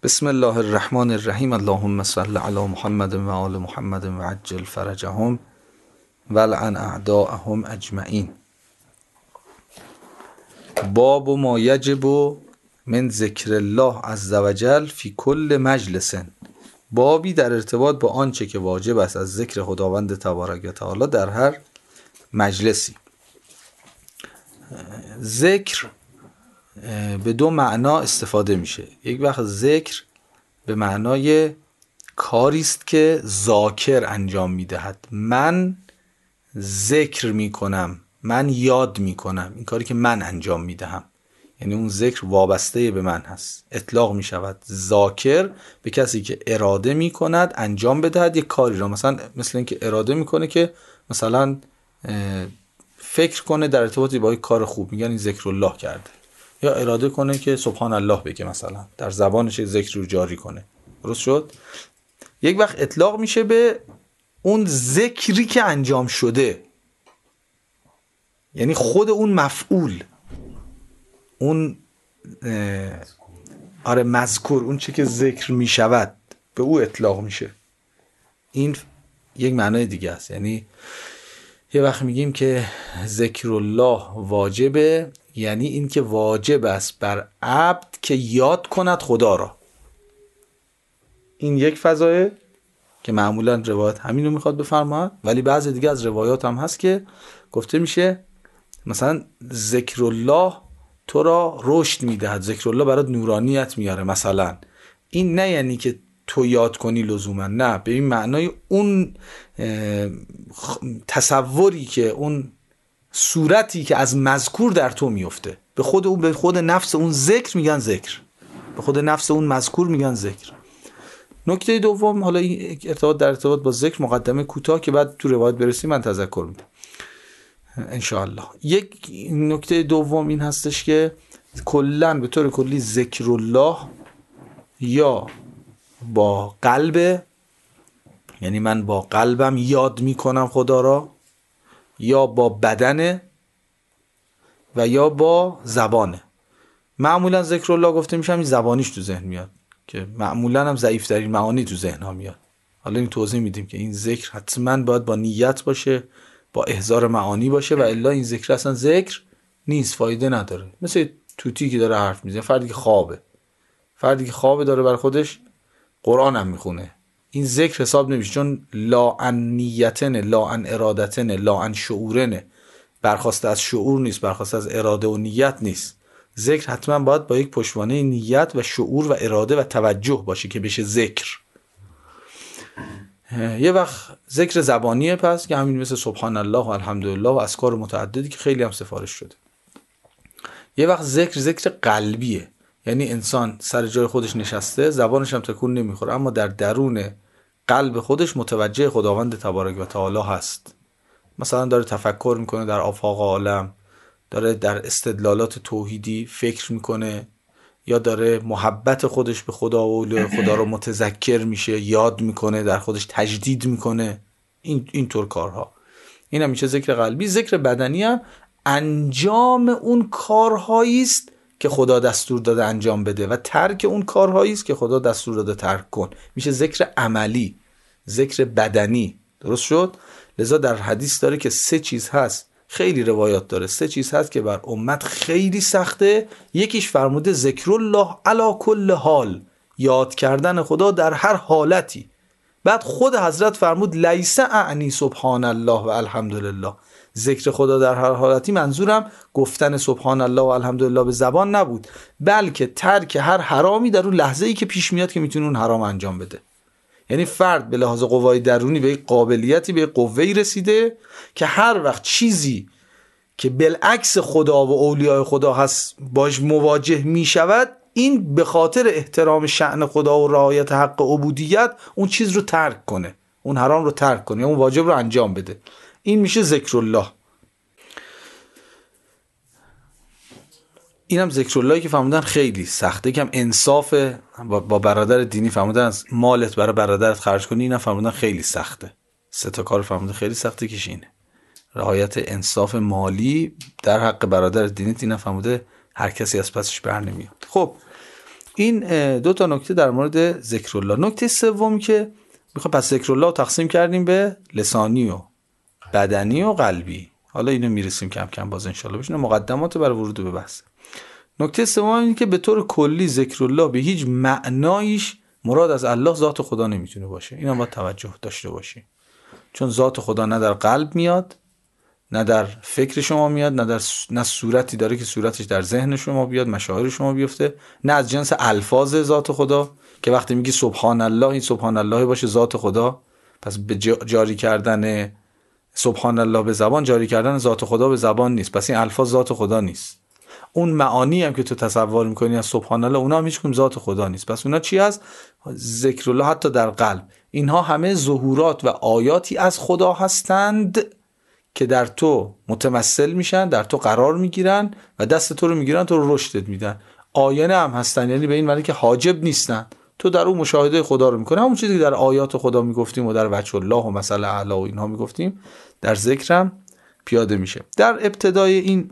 بسم الله الرحمن الرحیم. اللهم صل علی محمد و آل محمد و عجل فرجهم و لعن اعداءهم اجمعین. باب ما یجب من ذکر الله عز وجل فی کل مجلس. بابی در ارتباط با آنچه که واجب است از ذکر خداوند تبارک و تعالی در هر مجلسی. ذکر به دو معنا استفاده میشه. یک وقت ذکر به معنای کاری است که ذاکر انجام میدهد. من ذکر میکنم، من یاد میکنم، این کاری که من انجام میدهم، یعنی اون ذکر وابسته به من هست. اطلاق میشود ذاکر به کسی که اراده میکند انجام بدهد یک کاری را. مثلا مثل این که اراده میکنه که مثلا فکر کنه در ارتباطی با یک کار خوب، میگن این ذکر الله کرده. یا اراده کنه که سبحان الله بگه، مثلا در زبانش ذکر رو جاری کنه. درست شد؟ یک وقت اطلاق میشه به اون ذکری که انجام شده، یعنی خود اون مفعول، اون مذکور، اون چی که ذکر میشود به او اطلاق میشه. این یک معنای دیگه است. یعنی یه وقت میگیم که ذکر الله واجبه، یعنی این که واجب است بر عبد که یاد کند خدا را. این یک فضایه که معمولا روایت همین رو میخواد بفرماید، ولی بعضی دیگه از روایات هم هست که گفته میشه مثلا ذکر الله تو را رشد میدهد، ذکر الله برات نورانیت میاره. مثلا این نه یعنی که تو یاد کنی لزوما، نه، به این معنای اون تصوری که اون صورتی که از مذکور در تو میفته، به خود اون، به خود نفس اون ذکر میگن ذکر، به خود نفس اون مذکور میگن ذکر. نکته دوم، حالا این در ارتباط با ذکر مقدمه کوتاه که بعد تو روایت برسیم من تذکر میدم انشاءالله. یک نکته دوم این هستش که کلاً به طور کلی ذکر الله یا با قلب، یعنی من با قلبم یاد میکنم خدا را، یا با بدن و یا با زبانه. معمولا ذکر الله گفته میشه همین زبانیش تو ذهن میاد که معمولا هم ضعیف ترین معانی تو ذهن ها میاد. حالا این توضیح میدیم که این ذکر حتما باید با نیت باشه، با احضار معانی باشه، و الا این ذکر اصلا ذکر نیست، فایده نداره. مثل توتی که داره حرف میزنه، فردی که خوابه داره بر خودش قرآن هم میخونه، این ذکر حساب نمیشه، چون لا ان نیتن، لا ان ارادتن، لا ان شعورن، برخواسته از شعور نیست، برخواسته از اراده و نیت نیست. ذکر حتما باید با یک پشتوانه نیت و شعور و اراده و توجه باشه که بشه ذکر. یه وقت ذکر زبانیه، پس که همین مثل سبحان الله و الحمدلله و اذکار متعددی که خیلی هم سفارش شده. یه وقت ذکر قلبیه، یعنی انسان سر جای خودش نشسته، زبانش هم تکون نمیخوره، اما در درون قلب خودش متوجه خداوند تبارک و تعالی هست. مثلا داره تفکر میکنه در آفاق عالم، داره در استدلالات توحیدی فکر میکنه، یا داره محبت خودش به خدا و اولیاء خدا رو متذکر میشه، یاد میکنه، در خودش تجدید میکنه. این طور کارها، این هم میشه ذکر قلبی. ذکر بدنی هم انجام اون کارهایی است که خدا دستور داده انجام بده و ترک اون کارهایی است که خدا دستور داده ترک کن، میشه ذکر عملی، ذکر بدنی. درست شد؟ لذا در حدیث داره که 3 چیز هست، خیلی روایات داره، 3 چیز هست که بر امت خیلی سخته. یکیش فرموده ذکر الله علی کل حال، یاد کردن خدا در هر حالتی. بعد خود حضرت فرمود لیس اعنی سبحان الله و الحمدلله، ذکر خدا در هر حالتی منظورم گفتن سبحان الله و الحمدلله به زبان نبود، بلکه ترک هر حرامی در اون لحظه‌ای که پیش میاد که میتونه اون حرام انجام بده. یعنی فرد به لحاظ قوای درونی به یک قابلیتی، به یک قوه‌ای رسیده که هر وقت چیزی که بالعکس خدا و اولیاء خدا هست باش مواجه میشود، این به خاطر احترام شأن خدا و رعایت حق عبودیت اون چیز رو ترک کنه، اون حرام رو ترک کنه، اون واجب رو انجام بده. این میشه ذکر الله. اینم ذکر اللهی که فهمیدن خیلی سخته، کم انصاف با برادر دینی فهمیدن از مالت برای برادرت خرج کنی، اینم فهمیدن خیلی سخته. 3 تا کار فهمیدن خیلی سخته کش اینه. رعایت انصاف مالی در حق برادر دینی، اینم فهمیده هر کسی از پسش بر نمیاد. خب این دو تا نکته در مورد ذکر الله. نکته سوم که میخوام، پس ذکر الله تقسیم کردیم به لسانی و بدنی و قلبی. حالا اینو میرسیم کم کم باز انشالله بشینه مقدمات برای ورود به بحث. نکته سوم اینه که به طور کلی ذکر الله به هیچ معنایش مراد از الله ذات خدا نمیتونه باشه. اینم باید توجه داشته باشی، چون ذات خدا نه در قلب میاد، نه در فکر شما میاد، نه صورتی داره که صورتش در ذهن شما بیاد، مشاعر شما بیفته، نه از جنس الفاظ ذات خدا که وقتی میگی سبحان الله، این سبحان الله باشه ذات خدا. پس به جاری کردن سبحان الله به زبان، جاری کردن ذات خدا به زبان نیست. پس این الفاظ ذات خدا نیست. اون معانی هم که تو تصور میکنی از سبحان الله، اونا هم هیچ کدوم ذات خدا نیست. پس اونا چی هست؟ ذکر الله حتی در قلب. اینها همه ظهورات و آیاتی از خدا هستند که در تو متمثل میشن، در تو قرار میگیرن و دست تو رو میگیرن، تو رو رشدت میدن. آینه هم هستن، یعنی به این معنی که حاجب نیستن، تو در اون مشاهده خدا رو میکنه. همون چیزی که در آیات خدا میگفتیم و در وجه الله و مثل اعلی و اینها میگفتیم در ذکرم پیاده میشه. در ابتدای این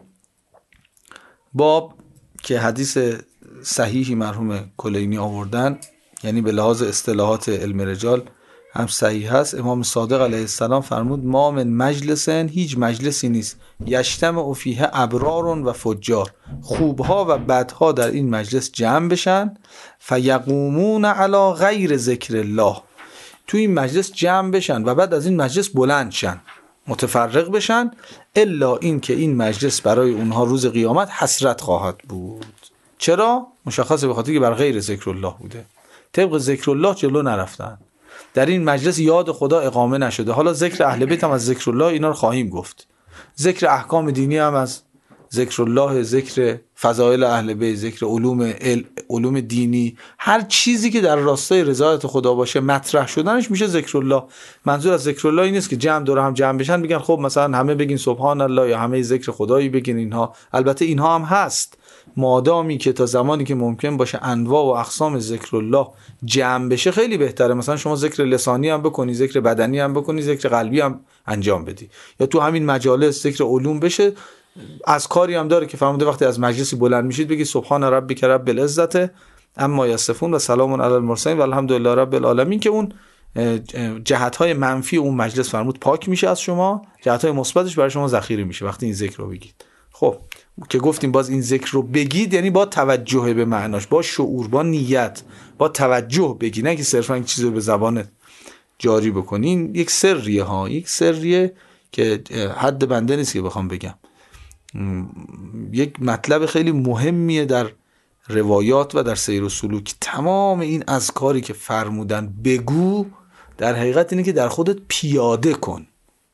باب که حدیث صحیحی مرحوم کلینی آوردن، یعنی به لحاظ اصطلاحات علم رجال هم صحیح هست، امام صادق علیه السلام فرمود ما من مجلسن، هیچ مجلسی نیست، یجتمع فیه ابرار و فجار، خوبها و بدها در این مجلس جمع بشن، فیقومون علی غیر ذکر الله، تو این مجلس جمع بشن و بعد از این مجلس بلند شن، متفرق بشن، الا این که این مجلس برای اونها روز قیامت حسرت خواهد بود. چرا؟ مشخصه به خاطر که بر غیر ذکر الله بوده، طبق ذکر الله جلو نرفتن، در این مجلس یاد خدا اقامه نشده. حالا ذکر اهل بیت هم از ذکر الله، اینا رو خواهیم گفت. ذکر احکام دینی هم از ذکر الله، ذکر فضائل اهل بیت، ذکر علوم دینی، هر چیزی که در راستای رضایت خدا باشه مطرح شدنش میشه ذکر الله. منظور از ذکر الله این نیست که جمع دور هم جمع بشن بگن خب مثلا همه بگین سبحان الله یا همه ذکر خدایی بگین. اینها البته اینها هم هست، مادامی که تا زمانی که ممکن باشه انواع و اقسام ذکر الله جمع بشه خیلی بهتره. مثلا شما ذکر لسانی هم بکنی، ذکر بدنی هم بکنی، ذکر قلبی هم انجام بدی، یا تو همین مجالس ذکر علوم بشه. از کاری هم داره که فرموده وقتی از مجلسی بلند میشید بگید سبحان ربک رب العزت اما یصفون و سلام علی المرسلین و الحمدلله رب العالمین، که اون جهت‌های منفی اون مجلس فرمود پاک میشه از شما، جهت‌های مثبتش برای شما ذخیره میشه وقتی این ذکر رو بگید. خب که گفتیم باز این ذکر رو بگید یعنی با توجه به معناش، با شعور، با نیت، با توجه بگید، نه که صرفا این چیزو به زبانت جاری بکنین. یک سریه ها، یک سریه که حد بنده نیست که بخوام بگم. یک مطلب خیلی مهمیه در روایات و در سیر و سلوک. تمام این اذکاری که فرمودن بگو، در حقیقت اینه که در خودت پیاده کن.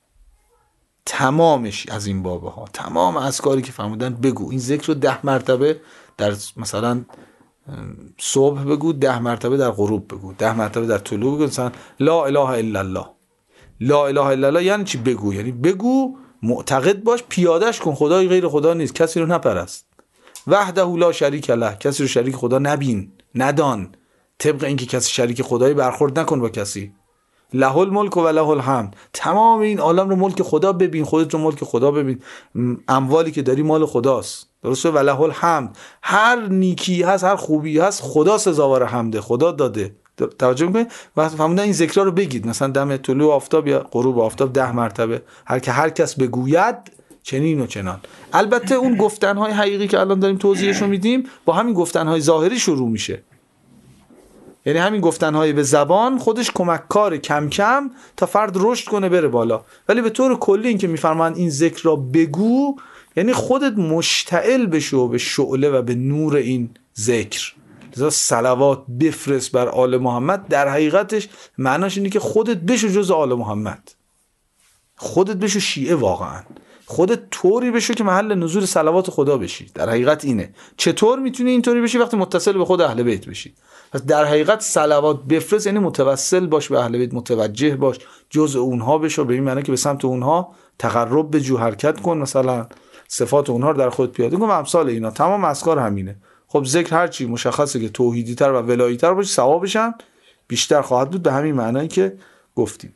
تمامش از این بابه ها، تمام اذکاری که فرمودن بگو. این ذکر رو 10 مرتبه در مثلا صبح بگو، 10 مرتبه در غروب بگو، 10 مرتبه در طلوع بگو. مثلا لا اله الا الله، لا اله الا الله یعنی چی؟ بگو، یعنی بگو، معتقد باش، پیادهش کن. خدای غیر خدا نیست، کسی رو نپرست. وحده لا شریک له، کسی رو شریک خدا نبین، ندان. طبق اینکه کسی شریک خدایی برخورد نکن با کسی. له الملک و له الحمد، تمام این عالم رو ملک خدا ببین، خودت رو ملک خدا ببین. اموالی که داری مال خداست، درسته؟ و له الحمد، هر نیکی هست، هر خوبی هست، خدا سزاوار حمده، خدا داده. توجه میکنید؟ و فرمودن این ذکرها رو بگید، مثلا دم طلوع آفتاب یا غروب آفتاب 10 مرتبه، هر کس بگوید چنین و چنان. البته اون گفتنهای حقیقی که الان داریم توضیحشو میدیم با همین گفتنهای ظاهری شروع میشه، یعنی همین گفتنهای به زبان خودش کمک کار کم کم تا فرد رشد کنه بره بالا. ولی به طور کلی این که میفرمایند این ذکر را بگو، یعنی خودت مشتعل بشو به شعله و به نور این ذکر. لذا صلوات بفرست بر آل محمد، در حقیقتش معناش اینه که خودت بشو جز آل محمد، خودت بشو شیعه، واقعا خودت طوری بشو که محل نزول صلوات خدا بشی. در حقیقت اینه. چطور میتونی اینطوری بشی؟ وقتی متصل به خود اهل بیت بشی. پس در حقیقت صلوات بفرست یعنی متوسل باش به اهل بیت، متوجه باش، جزء اونها بشو، به این معنی که به سمت اونها تقرب بجو، حرکت کن، مثلا صفات اونها رو در خود پیاده کن و امثال اینا. تمام اذکار همینه. خب ذکر هرچی مشخصه که توحیدی تر و ولایی تر باشه، ثوابش هم بیشتر خواهد بود، به همین معنی که گفتیم.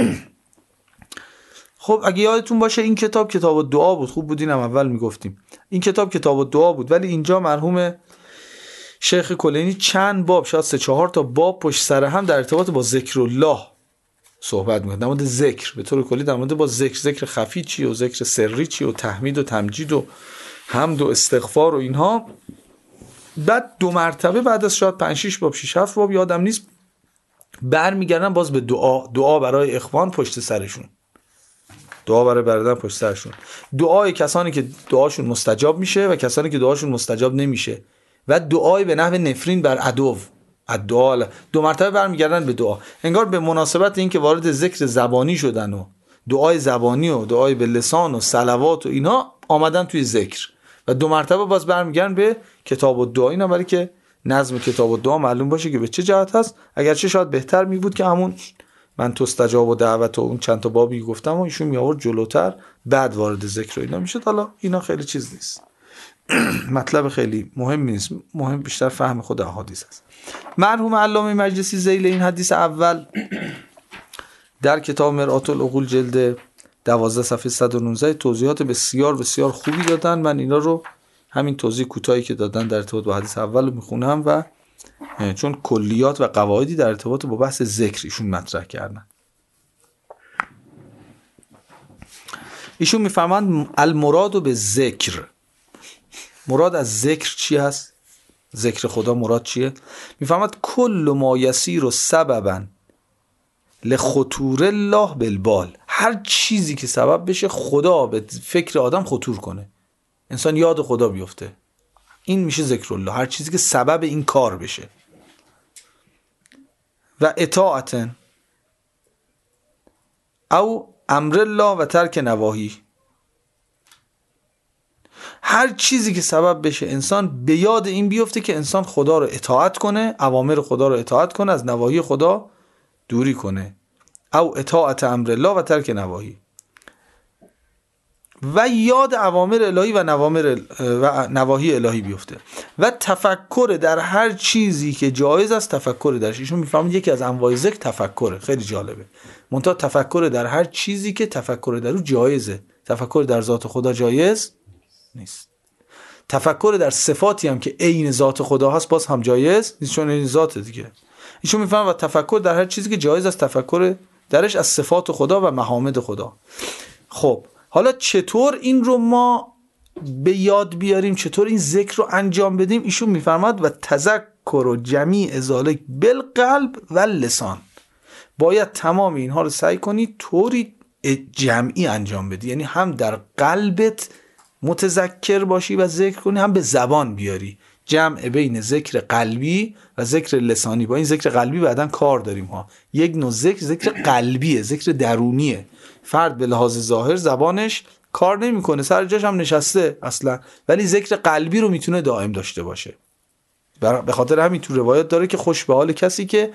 خب اگه یادتون باشه این کتاب الدعا بود. خوب بود اینم اول میگفتیم. این کتاب الدعا بود، ولی اینجا مرحوم شیخ کلینی چند باب، شاید 3-4 تا باب پشت سر هم در ارتباط با ذکر الله صحبت میکنه، در مورد ذکر به طور کلی، در مورد با ذکر خفی چی و ذکر سری چی و تحمید و تمجید و حمد و استغفار و اینها. بعد 2 مرتبه بعد از شاید 5-6 باب 6-7 باب یادم نیست برمیگردن باز به دعا برای اخوان پشت سرشون، دعا برای برادران پشت سرشون، دعای کسانی که دعاشون مستجاب میشه و کسانی که دعاشون مستجاب نمیشه، و دعای به نحو نفرین بر عدو. الدعا 2 مرتبه برمیگردن به دعا، انگار به مناسبت این که وارد ذکر زبانی شدن و دعای زبانی و دعای به لسان و صلوات و اینها آمدن توی ذکر، و 2 مرتبه باز برمیگردن به کتاب الدعا. اینا برای که نظم کتاب الدعا معلوم باشه که به چه جهت هست، اگرچه شاید بهتر می بود که همون من تستجاب و دعوت و اون چند تا بابی گفتم و ایشون می آورد جلوتر بعد وارد ذکر و اینا میشد. حالا اینا خیلی چیز نیست، مطلب خیلی مهم نیست، مهم بیشتر فهم خود احادیث است. مرحوم علامه مجلسی ذیل این حدیث اول در کتاب مرآت العقول جلد 12 صفحه 119 توضیحات بسیار بسیار خوبی دادن. من اینا رو همین توضیح کوتاهی که دادن در ارتباط با حدیث اول رو میخونم، و چون کلیات و قواعدی در ارتباط با بحث ذکر ایشون مطرح کردن. ایشون میفرمایند المراد به ذکر، مراد از ذکر چی هست؟ ذکر خدا مراد چیه؟ میفرماید کل ما یسیر سببا لخطور الله بالبال، هر چیزی که سبب بشه خدا به فکر آدم خطور کنه، انسان یاد خدا بیفته، این میشه ذکر الله. هر چیزی که سبب این کار بشه. و اطاعتن او امر الله و ترک نواهی، هر چیزی که سبب بشه انسان به یاد این بیفته که انسان خدا رو اطاعت کنه، اوامر خدا رو اطاعت کنه، از نواهی خدا دوری کنه. او اطاعت امر الله و ترک نواهی، و یاد اوامر الهی و نواهی الهی بیفته. و تفکر در هر چیزی که جایز است تفکر درش. ایشون میفهمید یکی از انواع ذکر تفکره، خیلی جالبه. منتها تفکر در هر چیزی که تفکر در او جایزه، تفکر در ذات خدا جایز نیست. تفکر در صفاتی هم که عین ذات خدا هست باز هم جایز نیست، چون این ذات دیگه. ایشون میفهمه و تفکر در هر چیزی که جایز است تفکر درش از صفات خدا و محامد خدا. خب حالا چطور این رو ما به یاد بیاریم، چطور این ذکر رو انجام بدیم؟ ایشون میفرماد و تذکر و جمیع ذالک بالقلب و لسان، باید تمام اینها رو سعی کنی طوری جمعی انجام بدی، یعنی هم در قلبت متذکر باشی و ذکر کنی، هم به زبان بیاری. جمع بین ذکر قلبی و ذکر لسانی. با این ذکر قلبی بعداً کار داریم ها. یک نوع ذکر قلبیه، ذکر درونیه. فرد به لحاظ ظاهر زبانش کار نمیکنه، سر جاش هم نشسته اصلا، ولی ذکر قلبی رو میتونه دائم داشته باشه. به خاطر همین تو روایت داره که خوش به حال کسی که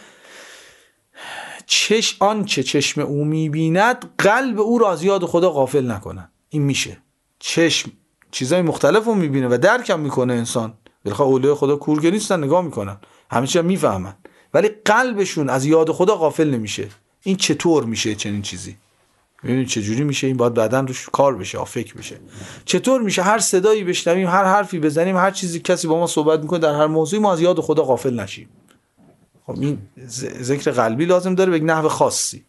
آنچه چشم او میبیند قلب او را از یاد خدا غافل نکنه. این میشه چشم چیزای مختلف رو میبینه و درک هم میکنه انسان. بالاخره اولیاء خدا کورگه نیستن، نگاه میکنن، همه چیز میفهمن، ولی قلبشون از یاد خدا غافل نمیشه. این چطور میشه چنین چیزی؟ ببینید چجوری میشه؟ این باید بعداً روش کار بشه، فکر بشه. چطور میشه هر صدایی بشنویم، هر حرفی بزنیم، هر چیزی کسی با ما صحبت میکنه در هر موضوعی ما از یاد خدا غافل نشیم؟ خب این ذکر قلبی لازم داره به یک نحو خاصی.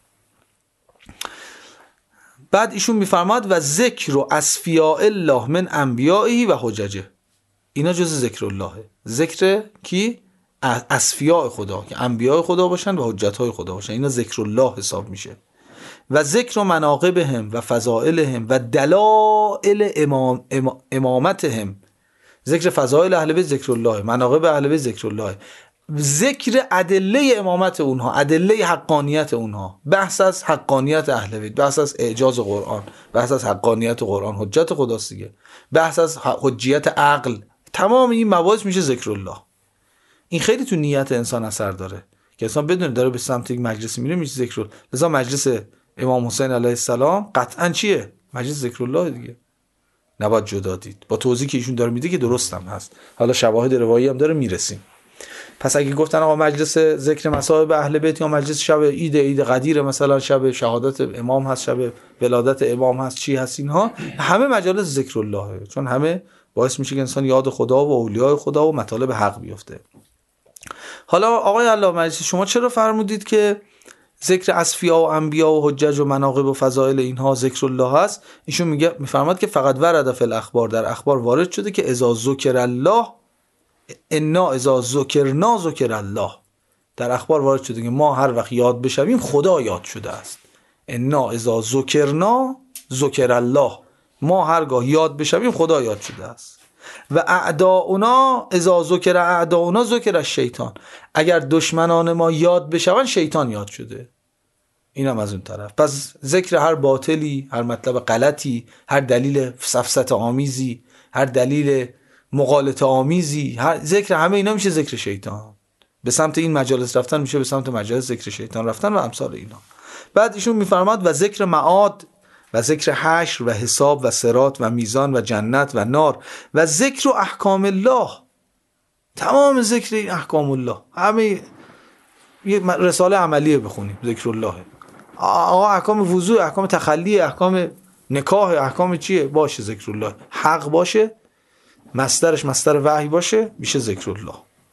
بعد ایشون میفرماد و ذکر و اصفیاء الله من انبیائه و حججه، اینا جز ذکر اللهه. ذکر کی؟ اصفیاء خدا، که انبیاء خدا باشن و حجت‌های خدا باشن، اینا ذکر الله حساب میشه. و ذکر مناقبهم و فضائلهم و دلائل امامتهم، ذکر فضائل اهل بیت ذکر الله، مناقب اهل بیت ذکر الله، ذکر ادله امامت اونها، ادله حقانیت اونها، بحث از حقانیت اهل بیت، بحث از اعجاز قرآن، بحث از حقانیت قرآن، حجت خداست دیگه، بحث از حجیت عقل، تمام این مباحث میشه ذکر الله. این خیلی تو نیت انسان اثر داره که انسان بدونه داره به سمت یک مجلسی میره، میشه ذکر الله. لذا مجلس امام حسین علیه السلام قطعاً چیه؟ مجلس ذکر الله دیگه، نباید جدا دید. با توضیحی که ایشون داره میده که درست هم هست، حالا شواهد روایی هم داره میرسیم. پس اگه گفتن آقا مجلس ذکر مصائب اهل بیت یا مجلس شب عید قدیر، مثلا شب شهادت امام هست، شب ولادت امام هست، چی هست، اینها همه مجالس ذکر الله، چون همه باعث میشه که انسان یاد خدا و اولیاء خدا و مطالب حق بیفته. حالا آقای علامه مجلسی شما چرا فرمودید که ذکر اصفیا و انبیا و حجج و مناقب و فضائل اینها ذکر الله هست؟ ایشون میفرماد که فقط ورد فی الاخبار، در اخبار وارد شده که اذا ذکر الله انا اذا ذکرنا ذکر الله، در اخبار وارد شده که ما هر وقت یاد بشویم خدا یاد شده است. انا اذا ذکرنا ذکر الله، ما هرگاه یاد بشویم خدا یاد شده است. و اعداؤنا اذا ذکر اعداؤنا ذکر الشیطان، اگر دشمنان ما یاد بشون شیطان یاد شده. اینم از اون طرف. پس ذکر هر باطلی، هر مطلب غلطی، هر دلیل سفسطه آمیزی، هر دلیل مغالطه آمیزی، ذکر همه اینا میشه ذکر شیطان. به سمت این مجالس رفتن میشه به سمت مجالس ذکر شیطان رفتن و امثال اینا. بعد ایشون میفرماد و ذکر معاد و ذکر حشر و حساب و صراط و میزان و جنت و نار و ذکر و احکام الله، تمام ذکر این احکام الله، همه یه رساله عملیه بخونیم ذکر الله. آقا احکام وضو، احکام تخلی، احکام نکاح، احکام چیه؟ باشه ذکر الله، حق باشه، مصدرش مصدر وحی باشه، میشه ذکر الله.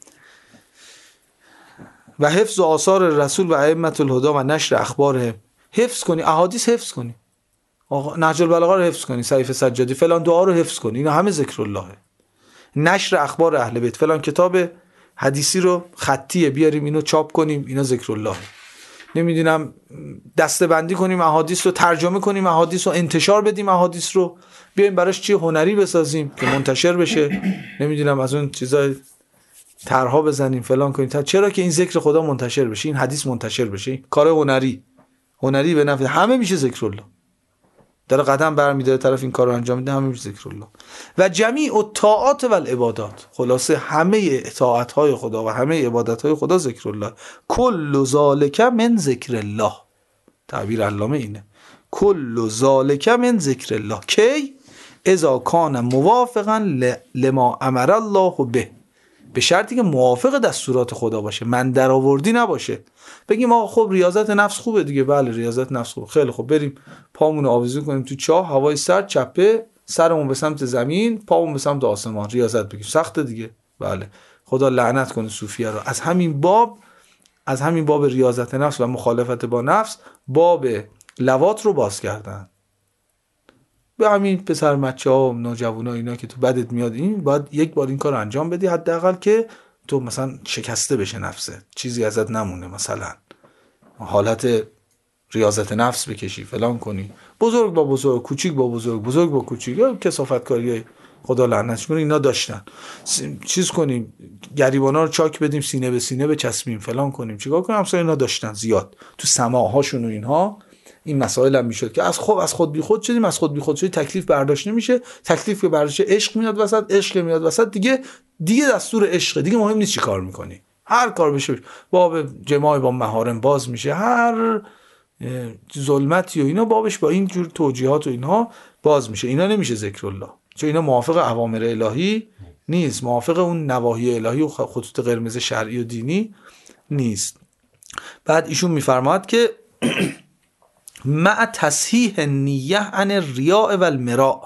و حفظ و آثار رسول و ائمه الهدی و نشر اخبارهم، حفظ کنی احادیث، حفظ کنی نهج البلاغه رو حفظ کنی، صحیفه سجادی فلان دعا رو حفظ کنی، اینا همه ذکر اللهه. نشر اخبار اهل بیت، فلان کتاب حدیثی رو خطیه بیاریم اینو چاپ کنیم، اینا ذکر اللهه. نمیدونم دسته بندی کنیم احادیث رو، ترجمه کنیم احادیث رو، انتشار بدیم احادیث رو، بیایم براش چی هنری بسازیم که منتشر بشه، نمیدونم از اون چیزای طرحا بزنیم فلان کنیم، چرا که این ذکر خدا منتشر بشه، این حدیث منتشر بشه، این کار هنری به نفع همه میشه ذکر الله. داره قدم برمی‌داره طرف این کار رو انجام میده، همه میشه ذکر الله. و جمیع الطاعات و العبادات، خلاصه همه اطاعت‌های خدا و همه عبادت‌های خدا ذکر الله. کل ذالک من ذکر الله، تعبیر علامه اینه، کل ذالک من ذکر الله کی اذا کان موافقا لما امر الله به، به شرطی که موافق دستورات خدا باشه، من درآوردی نباشه. بگیم آقا خب ریاضت نفس خوبه دیگه، بله ریاضت نفس خوبه، خیلی خوب، بریم پامون رو آویزون کنیم تو چاه، هوای سرد، چپه، سرمون به سمت زمین، پامون به سمت آسمان، ریاضت بگیم، سخته دیگه، بله. خدا لعنت کنه صوفیه رو. از همین باب ریاضت نفس و مخالفت با نفس باب لواط رو باز کردن. به همین پسر بچه‌ها و نوجوانا اینا که تو بدت میاد، این باید یک بار این کار انجام بدی، حداقل که تو مثلا شکسته بشه نفسه، چیزی ازت نمونه، مثلا حالت ریاضت نفس بکشی، فلان کنی، بزرگ با بزرگ، کوچیک با بزرگ، بزرگ با کوچیک، یا کثافت کاری خدا لعنتش کنه اینا داشتن. چیز کنیم گریبانا رو چاک بدیم، سینه به سینه بچسبیم، فلان کنیم، چیکار کنیم، همسایه اینا داشتن زیاد تو سماعهاشون و اینها. این مسائل هم میشد که از خود بی خود شدیم، از خود بی خود شدی تکلیف برداشت نمیشه، تکلیف که برداشت عشق میاد وسط، عشق میاد وسط دیگه دستور عشق دیگه مهم نیست چی کار میکنی، هر کار بشه باب جماع با محارم باز میشه، هر ظلمتی و اینا بابش با این جور توجیهات و اینها باز میشه. اینا نمیشه ذکر الله، چون اینا موافق اوامر الهی نیست، موافق اون نواهی الهی و خطوط قرمز شرعی و دینی نیست. بعد ایشون میفرماد که مع تصحیح نیه عن الریاء و المراء،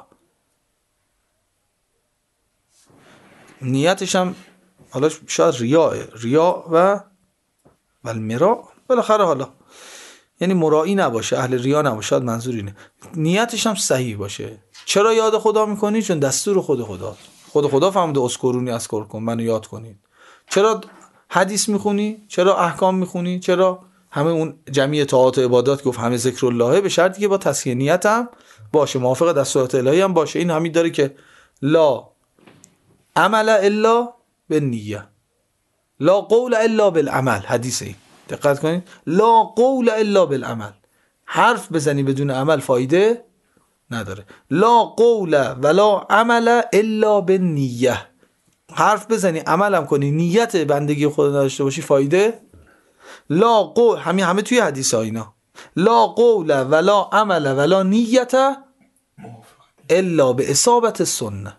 نیتش هم حالا شاید ریا و المراء بالاخره، حالا یعنی مرایی نباشه، اهل ریا نباشه، شاید منظور اینه، نیتش هم صحیح باشه. چرا یاد خدا میکنی؟ چون دستور خدا فهمده اذکرونی اذکرکم، منو یاد کنید. چرا حدیث میخونی؟ چرا احکام میخونی؟ چرا همه اون جمعی طاعات و عبادات گفت همه ذکر اللهه، به شرطی که با تصحیح نیت هم باشه، موافق دستورات الهی هم باشه. این همین داره که لا عمل الا بالنیه، لا قول الا بالعمل، حدیثه. دقت کنید، لا قول الا بالعمل، حرف بزنی بدون عمل فایده نداره. لا قول ولا عمل الا بالنیه، حرف بزنی عملم کنی نیت بندگی خدا نداشته باشی فایده. لا قول، همه توی حدیث ها اینا، لا قول ولا عمل ولا نیت الا به اصابت السنه،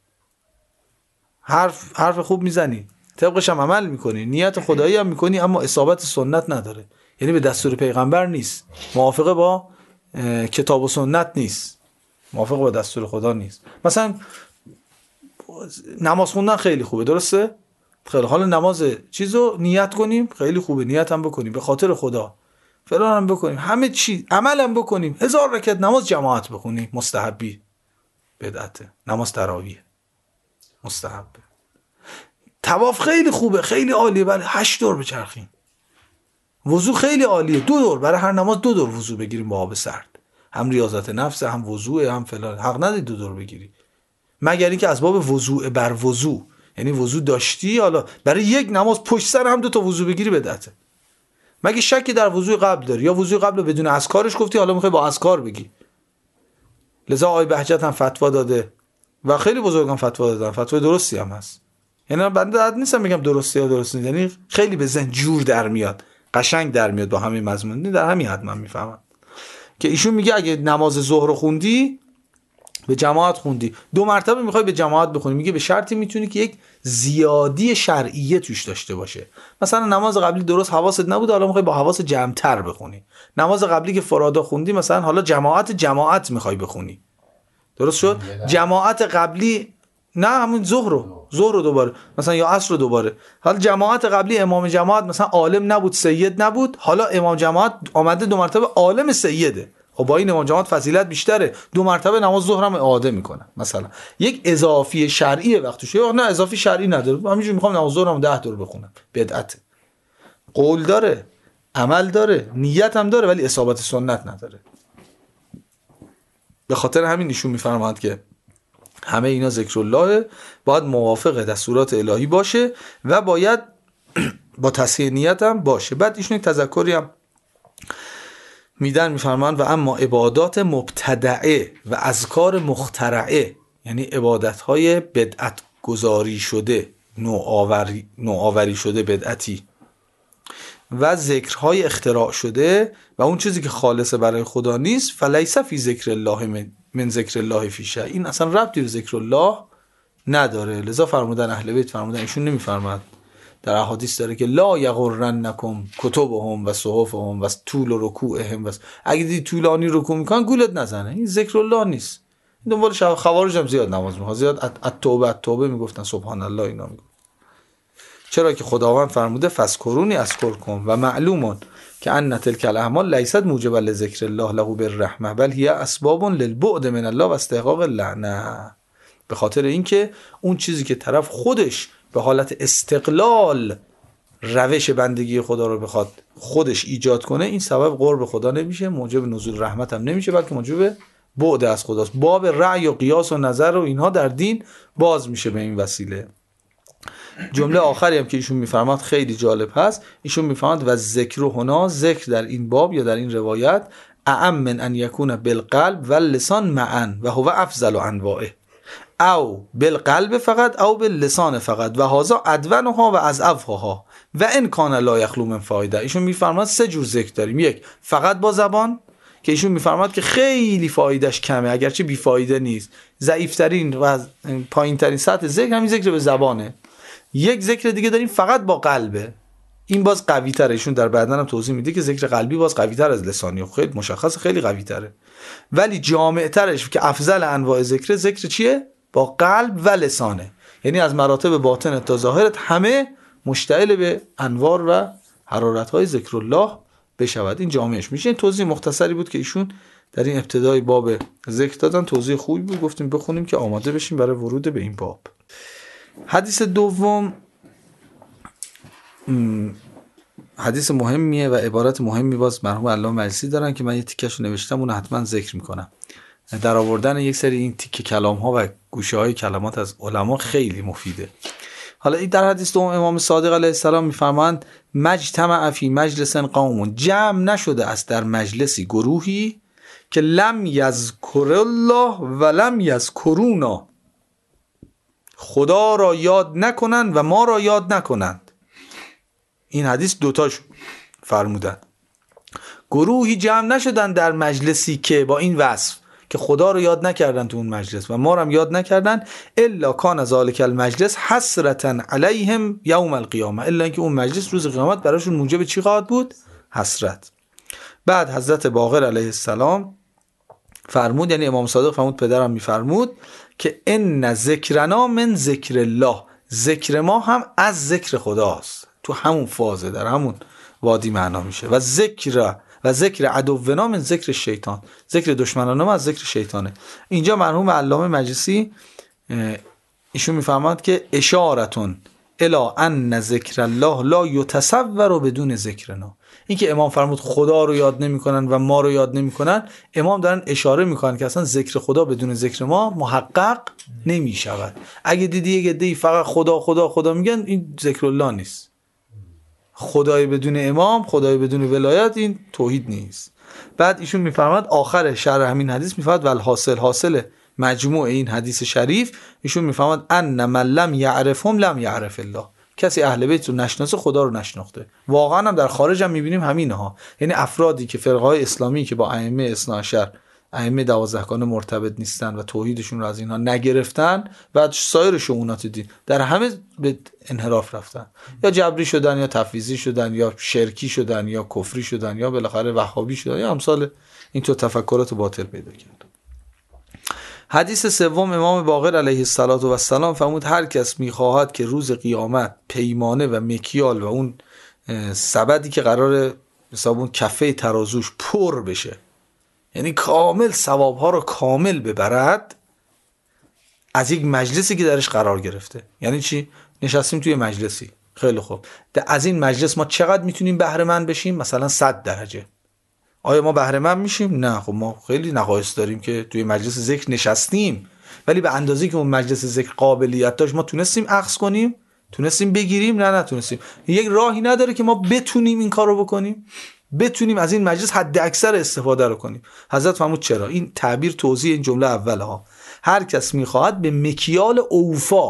حرف خوب میزنی، طبقش هم عمل میکنی، نیت خدایی هم میکنی، اما اصابت سنت نداره، یعنی به دستور پیغمبر نیست، موافقه با کتاب و سنت نیست، موافقه با دستور خدا نیست. مثلا نماز خوندن خیلی خوبه، درسته؟ خیلی حالا نماز چیزو نیت کنیم، خیلی خوبه، نیت هم بکنیم به خاطر خدا، فلان هم بکنیم، همه چی عمل هم بکنیم، 1000 رکعت نماز جماعت بخونیم، مستحبی، بدعته. نماز تراویح مستحبه. طواف خیلی خوبه، خیلی عالیه، بله 8 دور بچرخیم. وضو خیلی عالیه، 2 دور برای هر نماز 2 دور وضو بگیریم با آب سرد، هم ریاضت نفس، هم وضوء، هم فلان. حق نداری 2 دور بگیری، مگر اینکه اسباب وضوء بر وضوء، یعنی وضو داشتی حالا برای یک نماز پشت سر هم 2 تا وضو بگیری بدعته. مگه شکی در وضوء قبل داری، یا وضوء قبل بدون اذکارش گفتی حالا میخوای با اذکار بگی. لذا آقای بهجت هم فتوا داده و خیلی بزرگان فتوا دادن، فتوای درستی هم هست. یعنی بنده عاد نیستم بگم درسته یا درست نیست، یعنی خیلی به ذهن جور در میاد، قشنگ در میاد با همین مضمون، در همین حد من میفهمم که ایشون میگه اگه نماز ظهر رو خوندی به جماعت خوندی 2 مرتبه میخوای به جماعت بخونی، میگه به شرطی میتونی که یک زیادی شرعیه توش داشته باشه. مثلا نماز قبلی درست حواست نبود، حالا میخوای با حواس جمع‌تر بخونی. نماز قبلی که فرادا خوندی مثلا حالا جماعت میخوای بخونی، درست شد؟ جماعت قبلی نه همون ظهر رو دوباره مثلا، یا عصر رو دوباره. حالا جماعت قبلی امام جماعت مثلا عالم نبود، سید نبود، حالا امام جماعت آمده 2 مرتبه عالم سیده، خب با این امام جماعت فضیلت بیشتره، 2 مرتبه نماز ظهر هم اعاده میکنه. مثلا یک اضافی شرعیه وقتی شو، نه اضافی شرعی نداره، همینجوری میخوام نماز ظهرم 10 دور بخونم، بدعته. قول داره، عمل داره، نیت هم داره، ولی اصابت سنت نداره. به خاطر همین ایشون میفرماند که همه اینا ذکر الله باید موافق دستورات الهی باشه و باید با تصحیح نیت هم باشه. بعد ایشون تذکری هم میدن، میفرمان و اما عبادات مبتدعه و اذکار مخترعه، یعنی عبادت‌های بدعت گذاری شده، نوآوری شده، بدعتی، و ذکرهای اختراع شده و اون چیزی که خالص برای خدا نیست، فلیس فی ذکر الله من ذکر الله فی شیء، این اصلا ربطی به ذکر الله نداره. لذا فرمودن اهل بیت، فرمودن ایشون نمیفرماد، در احادیث داره که لا یغرنکم کتبهم و صحفهم و طول رکوعهم، و اگه دیدی طولانی رکوع میکنن گولت نزنه، این ذکر الله نیست. این دنبال خوارج هم زیاد نماز میخواد، زیاد التوبه میگفتن، سبحان الله اینا میگفتن. چرا که خداوند فرموده فذکرونی اذکرکم و معلومون که ان تلک الاعمال لیست موجبا لذکر الله له بالرحمه بل هي اسباب للبعد من الله و استحقاق اللعنه. به خاطر اینکه اون چیزی که طرف خودش به حالت استقلال روش بندگی خدا رو بخواد خودش ایجاد کنه، این سبب قرب خدا نمیشه، موجب نزول رحمت هم نمیشه، بلکه موجب بعد از خداست. باب رأی و قیاس و نظر و اینها در دین باز میشه به این وسیله. جمله آخری هم که ایشون میفرماد خیلی جالب هست، ایشون میفرماد و ذکر هنا، ذکر در این باب یا در این روایت، اعم من ان یکون بالقلب و لسان معا و هو افضل انواعه، او بالقلب فقط او باللسان فقط و هذا ادونها و اضعفها و ان کان لا یخلو من فایده. ایشون میفرماد 3 جور ذکر داریم. یک فقط با زبان که ایشون میفرماد که خیلی فایدهش کمه، اگرچه بی فایده نیست، ضعیفترین و پایین ترین سطح ذکر همین ذکر به زبانه. یک ذکر دیگه داریم فقط با قلبه، این باز قوی تره. ایشون در بعدن هم توضیح میده که ذکر قلبی باز قوی تر از لسانی، خیلی مشخص، خیلی قوی تره، ولی جامع ترش که افضل انواع ذکر چیه؟ با قلب و لسانه، یعنی از مراتب باطن تا ظاهرت همه مشتعل به انوار و حرارت‌های ذکر الله بشود. این جامعش میشه. این توضیح مختصری بود که ایشون در این ابتدای باب ذکر دادن، توضیح خوبی بود، گفتیم بخونیم که آماده بشیم برای ورود به این باب. حدیث دوم حدیث مهمیه و عبارت مهمی باز مرحوم علامه مجلسی دارن که من یه تیکه‌شو نوشتم، اون حتما ذکر میکنم. در آوردن یک سری این تیکه کلام ها و گوشه های کلمات از علما خیلی مفیده. حالا این در حدیث دوم امام صادق علیه السلام میفرمایند مجتمع فی مجلس قوم، جمع نشده است در مجلسی گروهی که لم یذکر الله و لم یذکرونا، خدا را یاد نکنند و ما را یاد نکنند. این حدیث دوتاش فرمودن. گروهی جمع نشدن در مجلسی که با این وصف که خدا رو یاد نکردن تو اون مجلس و ما رو هم یاد نکردن، الا کان ذالک المجلس حسرتا علیهم یوم القیامه، الا اینکه اون مجلس روز قیامت براشون موجب چی خواهد بود؟ حسرت. بعد حضرت باقر علیه السلام فرمود، یعنی امام صادق فرمود، پدرم میفرمود که ان ذکرنا من ذکر الله، ذکر ما هم از ذکر خداست. تو همون فازه، در همون وادی معنا میشه. و ذکر عدونا من ذکر شیطان، ذکر دشمنان ما از ذکر شیطانه. اینجا مرحوم علامه مجلسی ایشون میفهمند که اشارتون الی ان ذکر الله لا یتصور بدون ذکرنا. این که امام فرمود خدا رو یاد نمیکنن و ما رو یاد نمیکنن، امام دارن اشاره میکنن که اصلا ذکر خدا بدون ذکر ما محقق نمیشود. اگه دیدی یه عده‌ای فقط خدا خدا خدا میگن، این ذکر الله نیست. خدای بدون امام، خدای بدون ولایت، این توحید نیست. بعد ایشون میفرماد آخر شرح همین حدیث میفرماد ول حاصل مجموع این حدیث شریف، ایشون میفرماد ان من لم یعرفهم لم یعرف الله. کسی اهل بیت رو نشناسه خدا رو نشناخته. واقعا هم در خارج هم میبینیم همینه ها. یعنی افرادی که فرقه های اسلامی که با ائمه اثنا عشر، ائمه 12 گانه مرتبط نیستن و توحیدشون رو از اینها نگرفتن و سایر شؤونات دین، در همه به انحراف رفتن، یا جبری شدن یا تفویضی شدن یا شرکی شدن یا کفری شدن یا بالاخره وهابی شدن یا امثال این تو تفکرات باطل پیدا کردن. حدیث سوم، امام باقر علیه السلام فرمود هر کس میخواهد که روز قیامت پیمانه و مکیال و اون سبدی که قراره مثلا اون کفه ترازوش پر بشه، یعنی کامل ثوابها رو کامل ببرد، از یک مجلسی که درش قرار گرفته. یعنی چی؟ نشستیم توی مجلسی، خیلی خوب، از این مجلس ما چقدر میتونیم بهره مند بشیم؟ مثلا 100 درجه. آیا ما بهره مند میشیم؟ نه. خب ما خیلی نقایص داریم که توی مجلس ذکر نشستیم، ولی به اندازه‌ای که اون مجلس ذکر قابلیت داشت ما تونستیم اخذ کنیم، تونستیم بگیریم؟ نه نتونستیم. یک راهی نداره که ما بتونیم این کارو بکنیم، بتونیم از این مجلس حد اکثر استفاده رو کنیم. حضرت فرمود چرا؟ این تعبیر توضیح این جمله اوله ها. هر کس میخواهد به مکیال اوفا،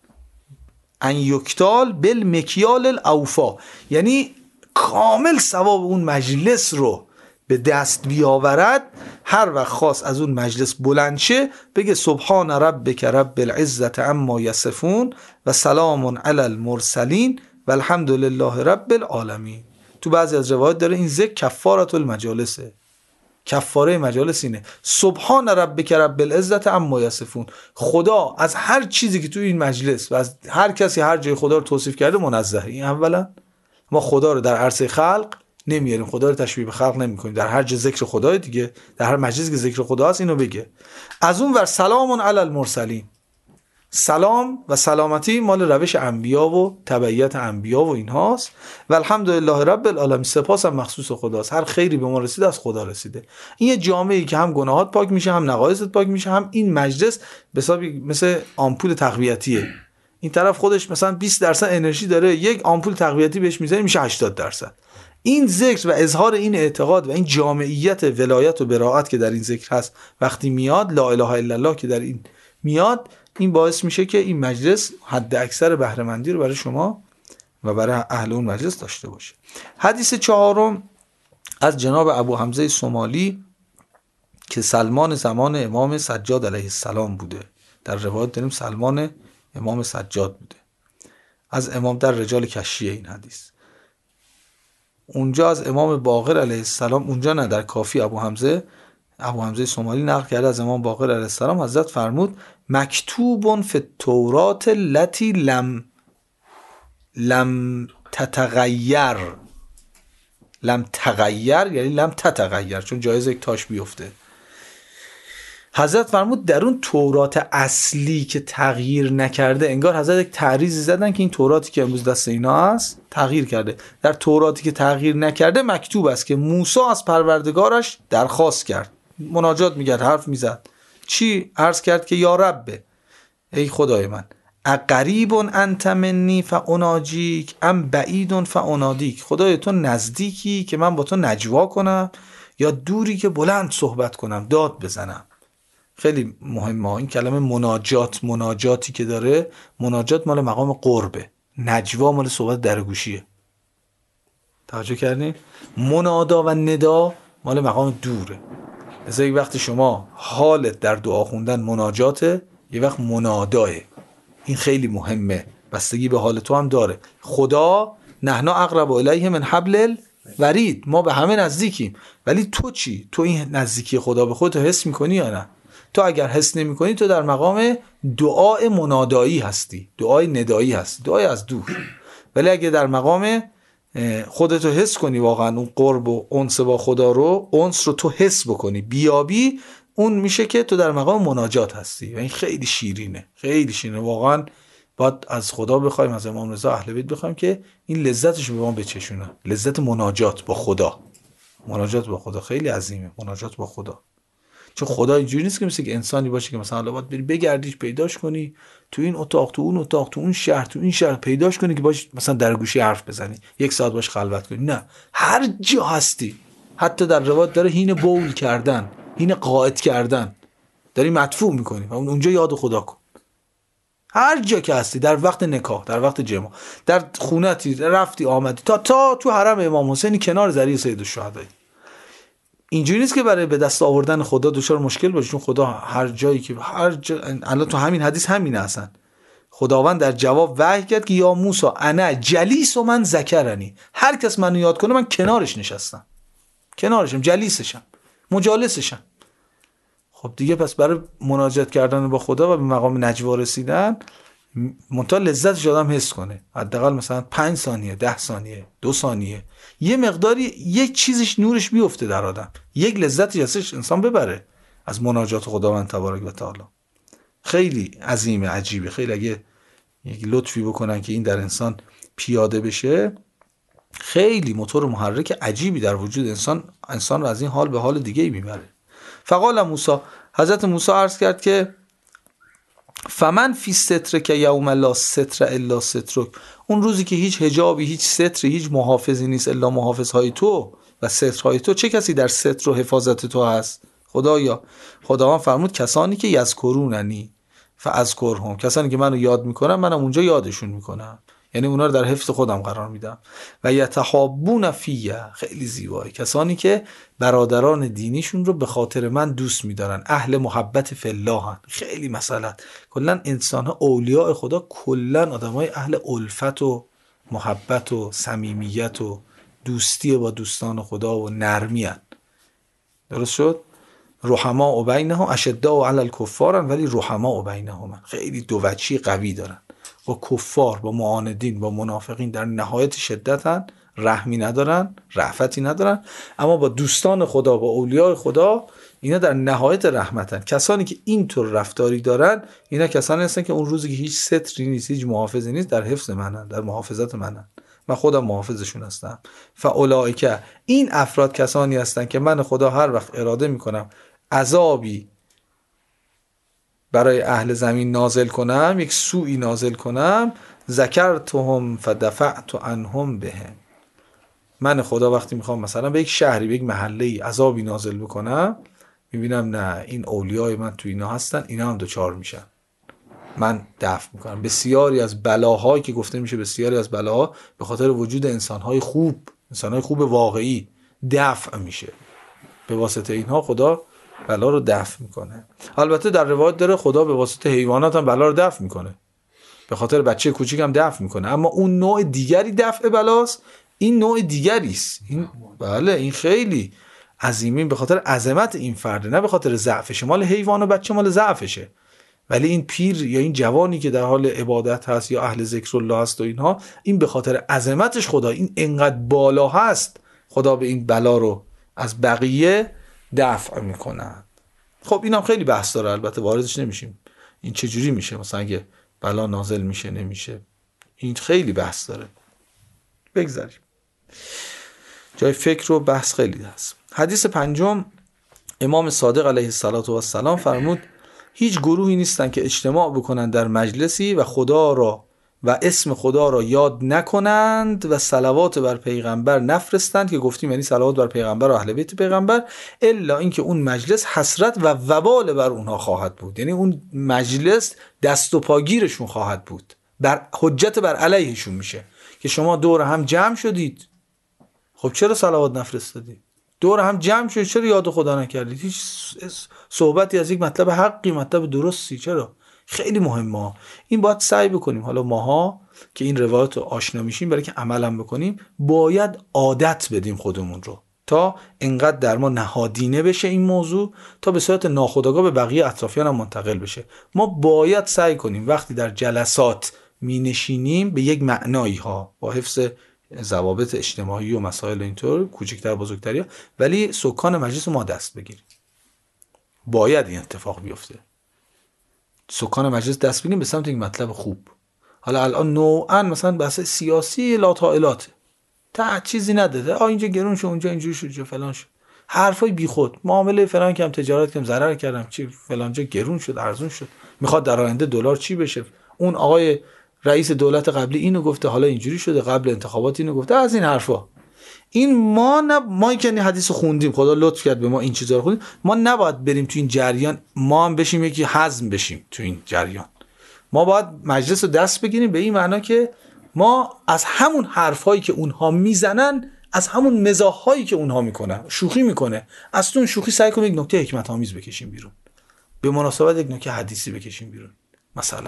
ان یکتال بالمکیال الاوفا، یعنی کامل ثواب اون مجلس رو به دست بیاورد، هر وقت خواست از اون مجلس بلند شه بگه سبحان ربک رب العزة عما یصفون و سلام علی المرسلین و الحمد لله رب العالمین. تو بعضی از روایات داره این ذکر کفارة المجالسه، کفاره مجالس اینه. سبحان ربک رب العزة عما یصفون، خدا از هر چیزی که تو این مجلس و از هر کسی هر جای خدا رو توصیف کرده منزه. این اولا ما خدا رو در عرصه خلق نمیاریم، خدا رو تشبیه به خلق نمی‌کنیم. در هر جا ذکر خدای دیگه، در هر مجلسی که ذکر خدا هست اینو بگه. از اون ور سلام علی المرسلین، سلام و سلامتی مال روش انبیا و تبعیت انبیا و اینهاست. و الحمدلله رب العالمین، سپاس هم مخصوص خداست، هر خیری به ما رسیده از خدا رسیده. این یه جامعه‌ای که هم گناهات پاک میشه، هم نقایصت پاک میشه، هم این مجلس به حساب مثل آمپول تقویتیه. این طرف خودش مثلا 20% انرژی داره، یک آمپول تقویتی بهش میزنه میشه 80%. این ذکر و اظهار این اعتقاد و این جامعیت ولایت و براءت که در این ذکر هست وقتی میاد، لا اله الا الله که در این میاد، این باعث میشه که این مجلس حد اکثر بهره مندی رو برای شما و برای اهل اون مجلس داشته باشه. حدیث چهارم از جناب ابو حمزه سومالی که سلمان زمان امام سجاد علیه السلام بوده. در روایت داریم سلمان امام سجاد بوده، از امام در رجال کشیه این حدیث. اونجا از امام باقر علیه السلام، اونجا نه، در کافی ابو حمزه سومالی نقل کرده از امام باقر علیه السلام، حضرت فرمود مکتوب فی التوراة التي لم تتغیر، لم تغیر یعنی لم تتغیر، چون جایز یک تاش بیفته. حضرت فرمود در اون تورات اصلی که تغییر نکرده، انگار حضرت یک تعریضی زدن که این توراتی که امروز دست اینا هست تغییر کرده. در توراتی که تغییر نکرده مکتوب است که موسی از پروردگارش درخواست کرد، مناجات میکرد، حرف میزد. چی عرض کرد؟ که یا رب، ای خدای من، اقریب انت منی فاناجیک ام بعید فانادیک، خدای تو نزدیکی که من با تو نجوا کنم یا دوری که بلند صحبت کنم، داد بزنم. خیلی مهمه این کلمه مناجات، مناجاتی که داره، مناجات مال مقام قربه، نجوا مال صحبت درگوشیه. توجه کردین؟ منادا و ندا مال مقام دوره. مثلا یک وقت شما حالت در دعا خوندن مناجاته، یه وقت مناداه. این خیلی مهمه، بستگی به حال تو هم داره. خدا نحنا اقرب الیه من حبل الورید، ما به همه نزدیکیم، ولی تو چی؟ تو این نزدیکی خدا به خودت حس میکنی یا نه؟ تو اگر حس نمی‌کنی تو در مقام دعای منادایی هستی، دعای ندایی هستی، دعای از دور. ولی اگه در مقام خودتو حس کنی، واقعا اون قرب و انس با خدا رو، انس رو تو حس بکنی، بیابی، اون میشه که تو در مقام مناجات هستی. و این خیلی شیرینه، خیلی شیرینه واقعا. باید از خدا بخوایم، از امام رضا اهل بیت بخوایم که این لذتش رو به ما بچشونه. لذت مناجات با خدا. مناجات با خدا خیلی عظیمه، مناجات با خدا. چون خدا اینجوری نیست که مثل که انسانی باشه که مثلا باید بری بگردیش پیداش کنی، تو این اتاق، تو اون اتاق، تو اون شهر، تو این شهر پیداش کنی که باش مثلا در گوشی حرف بزنی، 1 ساعت باش خلوت کنی. نه، هر جا هستی. حتی در روایت داره هین بول کردن، هین قائت کردن، داری مدفوع میکنی و اونجا یاد خدا کن. هر جا که هستی، در وقت نکاح، در وقت جماع، در خونتی، رفتی آمدی، تا تو حرم امام حسینی کنار ذریع سید الشهدا. اینجوری نیست که برای به دست آوردن خدا دچار مشکل باشه، چون خدا هر جایی که الان تو همین حدیث همینه. اصلا خداوند در جواب وحی کرد که یا موسی انا جلیس و من ذکرنی، هر کس منو یاد کنه من کنارش نشستم، کنارشم، جلیسشم، مجالسشم. خب دیگه پس برای مناجات کردن با خدا و به مقام نجوا رسیدن منتها لذتش آدم حس کنه، حداقل مثلا 5 ثانیه، 10 ثانیه، 2 ثانیه، یه مقداری یک چیزش نورش بیفته در آدم، یک لذتی ازش انسان ببره از مناجات خداوند تبارک و تعالی. خیلی عظیمه، عجیبه. خیلی اگه یک لطفی بکنن که این در انسان پیاده بشه، خیلی موتور محرک عجیبی در وجود انسان رو از این حال به حال دیگه میبره. فقال موسی، حضرت موسی عرض کرد که فمن فی ستر که یوم لا ستر الا سترک، اون روزی که هیچ حجابی، هیچ ستری، هیچ محافظی نیست الا محافظهای تو و سترهای تو، چه کسی در ستر و حفاظت تو هست؟ خدایا. خداوند فرمود کسانی که یذکروننی فاذکرهم، کسانی که منو یاد میکنن منم اونجا یادشون میکنم، یعنی اونا رو در حفظ خودم قرار میدم. و یتحابون فیه، خیلی زیبایی، کسانی که برادران دینیشون رو به خاطر من دوست میدارن، اهل محبت فی الله هن. خیلی مسئله، کلا انسان ها اولیاء خدا کلا آدمای اهل الفت و محبت و صمیمیت و دوستی با دوستان خدا و نرمی هن. درست شد؟ رحماء بینهم اشداء علی الکفار، ولی رحماء بینهم، خیلی دو وجهی قوی دارن. با کفار، با معاندین، با منافقین در نهایت شدتن، رحمی ندارن، رأفتی ندارن، اما با دوستان خدا، با اولیاء خدا، اینا در نهایت رحمتن. کسانی که اینطور رفتاری دارن، اینا کسانی هستن که اون روزی که هیچ ستری نیست، هیچ محافظی نیست، در حفظ منن، در محافظت منن، من خودم محافظشون هستم. فاولئک، این افراد کسانی هستن که من خدا هر وقت اراده میکنم عذابی برای اهل زمین نازل کنم، یک سوئی نازل کنم، ذکرتهم فدفعت عنهم بهم، من خدا وقتی میخوام مثلا به یک شهری، به یک محله‌ای عذابی نازل بکنم، میبینم نه این اولیای من تو اینا هستن، اینا هم دوچار میشن، من دفع میکنم. بسیاری از بلاهایی که گفته میشه، بسیاری از بلاها به خاطر وجود انسانهای خوب واقعی دفع میشه. به واسطه اینها خدا بلا رو دفع میکنه. البته در روایت داره خدا به واسطه حیوانات هم بلا رو دفع میکنه، به خاطر بچه کوچیک هم دفع میکنه، اما اون نوع دیگری دفع بلاست، این نوع دیگری است. این بله، این خیلی عظیمه، به خاطر عظمت این فرد، نه به خاطر ضعفشه. مال حیوان و بچه مال ضعفشه، ولی این پیر یا این جوانی که در حال عبادت هست یا اهل ذکر الله هست و اینها، این به خاطر عظمتش خدا، این انقدر بالا هست، خدا به این بلا رو از بقیه دفع میکنن. خب اینم خیلی بحث داره، البته واردش نمیشیم این چجوری میشه، مثلا اگه بلا نازل میشه نمیشه، این خیلی بحث داره، بگذاریم، جای فکر و بحث خیلی هست. حدیث 5، امام صادق علیه السلام فرمود هیچ گروهی نیستن که اجتماع بکنن در مجلسی و خدا را و اسم خدا را یاد نکنند و صلوات بر پیغمبر نفرستند، که گفتیم یعنی صلوات بر پیغمبر و اهل بیت پیغمبر، الا اینکه اون مجلس حسرت و وبال بر اونها خواهد بود، یعنی اون مجلس دست و پاگیرشون خواهد بود، بر حجت بر علیهشون میشه که شما دور هم جمع شدید، خب چرا صلوات نفرستادید؟ دور هم جمع شدید، چرا یاد خدا نکردید؟ هیچ صحبتی از یک مطلب حقی، مطلب درستی، چرا؟ خیلی مهمه. این باید سعی بکنیم، حالا ماها که این روایت رو آشنا میشیم، برای که عملم بکنیم، باید عادت بدیم خودمون رو، تا اینقدر در ما نهادینه بشه این موضوع تا به صورت ناخودآگاه به بقیه اطرافیان هم منتقل بشه. ما باید سعی کنیم وقتی در جلسات می نشینیم به یک معنایی ها با حفظ ضوابط اجتماعی و مسائل اینطور کوچکتر بزرگتری، ولی سکان مجلس ما دست بگیریم. باید این اتفاق بیفته، سکان مجلس دست بگیریم به سمت یک مطلب خوب. حالا الان نوعا مثلا بحث سیاسی لا طائلات تا چیزی نداده، اینجا گرون شد، اونجا اینجوری شد، اینجا فلان شد، حرفای بیخود، معامله فلان کم، تجارت کم، ضرر کردم، چی فلان جا گرون شد، ارزون شد، میخواد در آینده دلار چی بشه، اون آقای رئیس دولت قبلی اینو گفته حالا اینجوری شده، قبل انتخابات اینو گفته، از این حرفا. این ما که این حدیث خوندیم، خدا لطف کرد به ما این چیزا رو خوندیم، ما نباید بریم تو این جریان ما هم بشیم یکی هضم بشیم تو این جریان. ما باید مجلس رو دست بگیریم به این معنا که ما از همون حرفایی که اونها میزنن، از همون مزاحایی که اونها میکنن، شوخی میکنه، از اون شوخی سعی کنیم یک نکته حکمت آمیز بکشیم بیرون، به مناسبت یک نکته حدیثی بکشیم بیرون. مثلا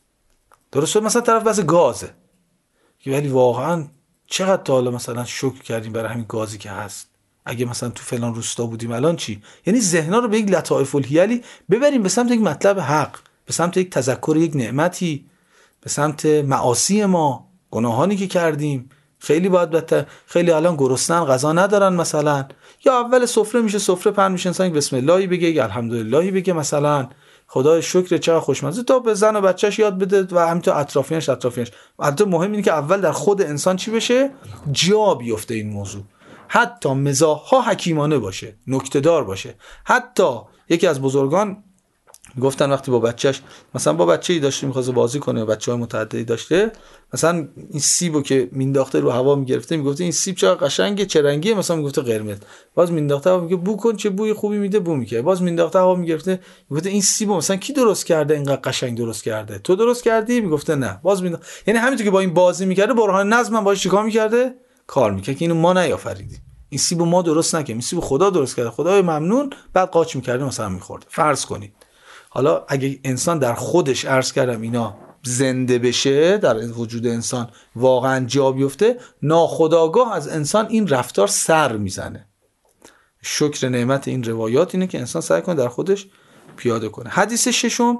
درسته مثلا طرف بحث گازه که ولی واقعا چقدر تا حالا مثلا شکر کردیم برای همین گازی که هست، اگه مثلا تو فلان روستا بودیم الان چی؟ یعنی ذهن‌ها رو به یک لطائف الحیلی ببریم به سمت یک مطلب حق، به سمت یک تذکر یک نعمتی، به سمت معاصی ما، گناهانی که کردیم. خیلی باید خیلی الان گرسنن غذا ندارن مثلا، یا اول سفره میشه، سفره پهن میشه، انسان بسم اللهی بگه، یا الحمدللهی بگه، مثلا خدای شکر چقدر خوشمزه، تا به زن و بچهش یاد بده و همینطور اطرافیانش. البته مهم اینه که اول در خود انسان چی بشه، جا بیفته این موضوع. حتی مزاح‌ها حکیمانه باشه، نکته‌دار باشه. حتی یکی از بزرگان گفتن وقتی با بچهش مثلا با بچه‌ای داشته می‌خواد بازی کنه و بچه‌های متعددی داشته، مثلا این سیبو که مینداخته رو هوا میگرفته، میگفته این سیب چقدر قشنگه، چه رنگیه، مثلا میگفته قرمز، باز مینداخته هوا، میگه بو کن چه بوی خوبی میده، بو میکنه، باز مینداخته هوا میگرفته، میگفته این سیبو مثلا کی درست کرده، اینقدر قشنگ درست کرده، تو درست کردی؟ میگفته نه، باز مینداخت. یعنی همینطور که با این بازی میکرده، برهان نظم باش چیکار میکرده، کار میکرد که اینو ما نیافریدیم، این سیبو ما درست نکردیم، این سیبو خدا درست کرده، خدای ممنون، بعد قاچ میکرده مثلا میخورد. فرض کنید حالا اگه انسان در خودش، عرض کردم اینا زنده بشه، در وجود انسان واقعا جا بیفته، ناخودآگاه از انسان این رفتار سر میزنه. شکر نعمت این روایات اینه که انسان سعی کنه در خودش پیاده کنه. حدیث ششم،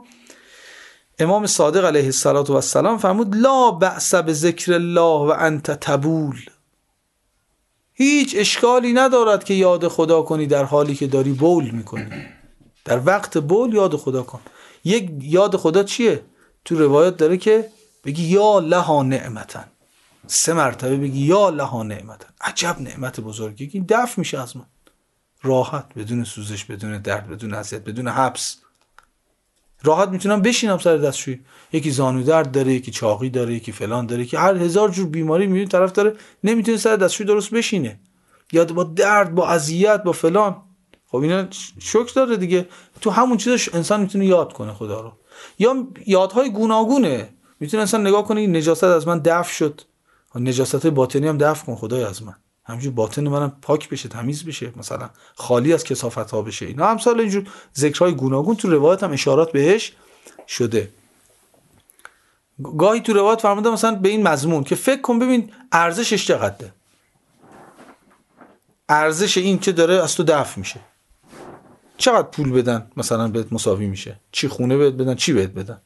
امام صادق علیه السلام فرمود لا بأس بذکر الله و انت تبول. هیچ اشکالی ندارد که یاد خدا کنی در حالی که داری بول میکنی. در وقت بول یاد خدا کن. یک یاد خدا چیه؟ تو روایت داره که بگی یا لها نعمتن، 3 مرتبه بگی یا لها نعمتن، عجب نعمت بزرگی که دفع میشه از من، راحت، بدون سوزش، بدون درد، بدون اذیت، بدون حبس، راحت میتونم بشینم سر دستشویی. یکی زانو درد داره، یکی چاقی داره، یکی فلان داره، که هر هزار جور بیماری میبینی طرف داره، نمیتونه سر دستشویی درست بشینه، یا با درد، با اذیت، با فلان. خب اینا شوک داره دیگه. تو همون چیزش انسان میتونه یاد کنه خدا رو. یا یادهای گوناگونه، میتونه انسان نگاه کنه این نجاست از من دفع شد، نجاست‌های باطنی هم دفع کن خدای از من، همینجور باطن منم پاک بشه، تمیز بشه، مثلا خالی از کثافت‌ها بشه. اینا امثال اینجور ذکرهای گوناگون تو روایت هم اشارات بهش شده. گاهی تو روایت فرموده مثلا به این مضمون که فکر کن ببین ارزشش چقدره، ارزش این که داره از تو دفع میشه، چقدر پول بدن مثلا بهت مساوی میشه، چی خونه بهت بدن، چی بهت بدن،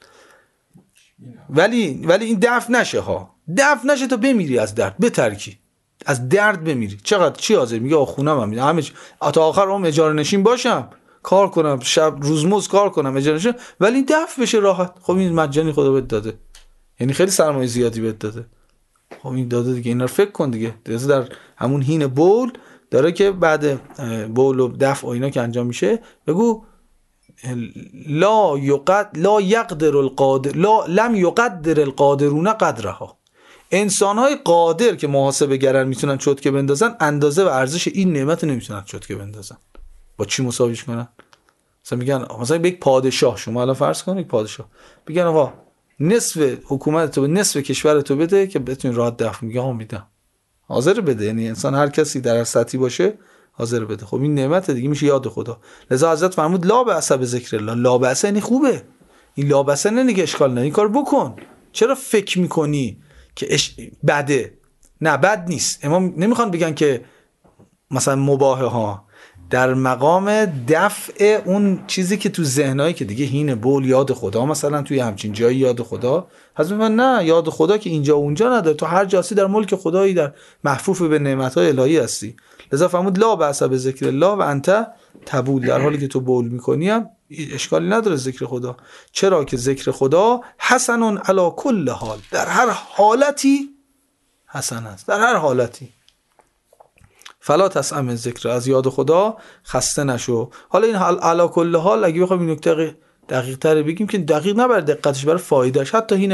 ولی این دفع نشه ها، دفع نشه تا بمیری از درد، بترکی از درد بمیری. چقدر چی حاضر میگه خونه من میدم، همه تا آخر عمر اجاره نشین باشم، کار کنم، شب روزمز کار کنم، اجاره نشین، ولی این دفع بشه راحت. خب این مجانی خدا بهت داده، یعنی خیلی سرمایه زیادی بهت داده، خب این داده دیگه، اینا رو فکر کن دیگه. در همون حین بول داره که بعد بول و دفع و اینا که انجام میشه بگو لا یقدر القادر لم یقدر القادرون قدرها. انسان‌های قادر که محاسبه گرن میتونن چوتکه بندازن، اندازه و ارزش این نعمت نمیتونن چوتکه بندازن. با چی مساویش کنن؟ مثلا میگن مثلا به یک پادشاه، شما الان فرض کن یک پادشاه، بگن آقا نصف حکومت تو به نصف کشور تو بده که بتونی راحت دفع، میگه آقا میدم، حاضر بده. یعنی انسان هر کسی در سطحی باشه حاضر بده. خب این نعمت دیگه، میشه یاد خدا. لذا حضرت فرمود لا بأس بذکر الله. لا بأس یعنی خوبه، این لا بأس نه که اشکال نه، این کار بکن. چرا فکر میکنی که بده؟ نه بد نیست. امام نمیخوان بگن که مثلا مباحه ها در مقام دفع اون چیزی که تو ذهنایی که دیگه هین بول یاد خدا مثلا توی همچین جایی یاد خدا حضرت من نه یاد خدا که اینجا و اونجا نداره، تو هر جاسی در ملک خدایی در محفوف به نعمت‌های الهی هستی. لذا فرمود لا بأس بذکر الله و انت تبول، در حالی که تو بول می‌کنی هم اشکالی نداره ذکر خدا، چرا که ذکر خدا حسن علی کل حال، در هر حالتی حسن است، در هر حالتی. فلا تسأم ذکر، از یاد خدا خسته نشو. حالا این حال علی کل حال اگه بخوایم این نکته دقیق تر بگیم که دقیق نبر دقتش، برای فایدهش، حتی هین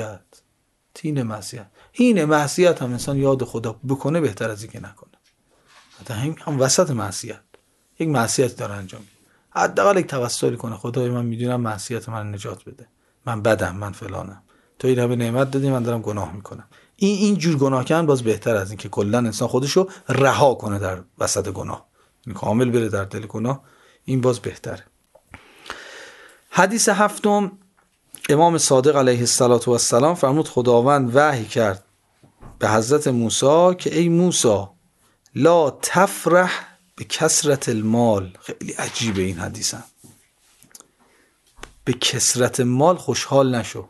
معصیت هم انسان یاد خدا بکنه بهتر از اینکه نکنه. حتی هم وسط معصیت یک معصیت داره انجام میده، حداقل یک توسلی کنه خدای من میدونم معصیت من نجات بده، من بدم، من فلانم، تو این همه نعمت دادی من دارم گناه میکنم. این جور گناه کردن باز بهتر از این که کلا انسان خودشو رها کنه در وسط گناه، این کامل بره در دل گناه، این باز بهتره. حدیث هفتم، امام صادق علیه السلام فرمود خداوند وحی کرد به حضرت موسی که ای موسی لا تفرح به کثرت المال. خیلی عجیبه این حدیث هم. به کثرت مال خوشحال نشو،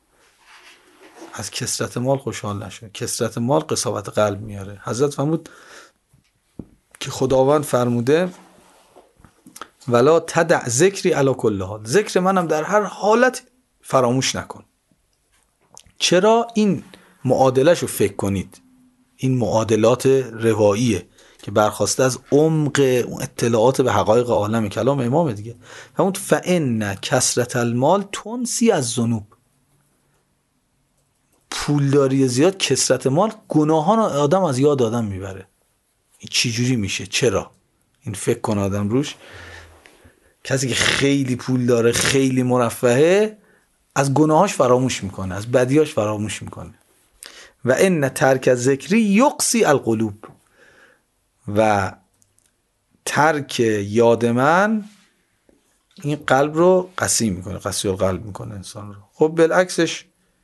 از کثرت مال خوشحال نشو، کثرت مال قساوت قلب میاره. حضرت فرمود که خداوند فرموده ولا تدع ذکری علی کل حال، ذکر منم در هر حالت فراموش نکن. چرا؟ این معادله‌شو فکر کنید، این معادلات رواییه که برخواسته از عمق اطلاعات به حقایق عالم، کلام امام دیگه. همون فإن کثرت المال تنسی از ذنوب، پولداری زیاد، کثرت مال، گناهان آدم از یاد آدم میبره. این چی جوری میشه؟ چرا؟ این فکر کن آدم روش. کسی که خیلی پول داره، خیلی مرفهه، از گناهاش فراموش میکنه، از بدیاش فراموش میکنه. و ان ترک ذکری یقسی القلوب، و ترک یاد من این قلب رو قسی میکنه، قسی القلب میکنه انسان رو. خب بالعکسش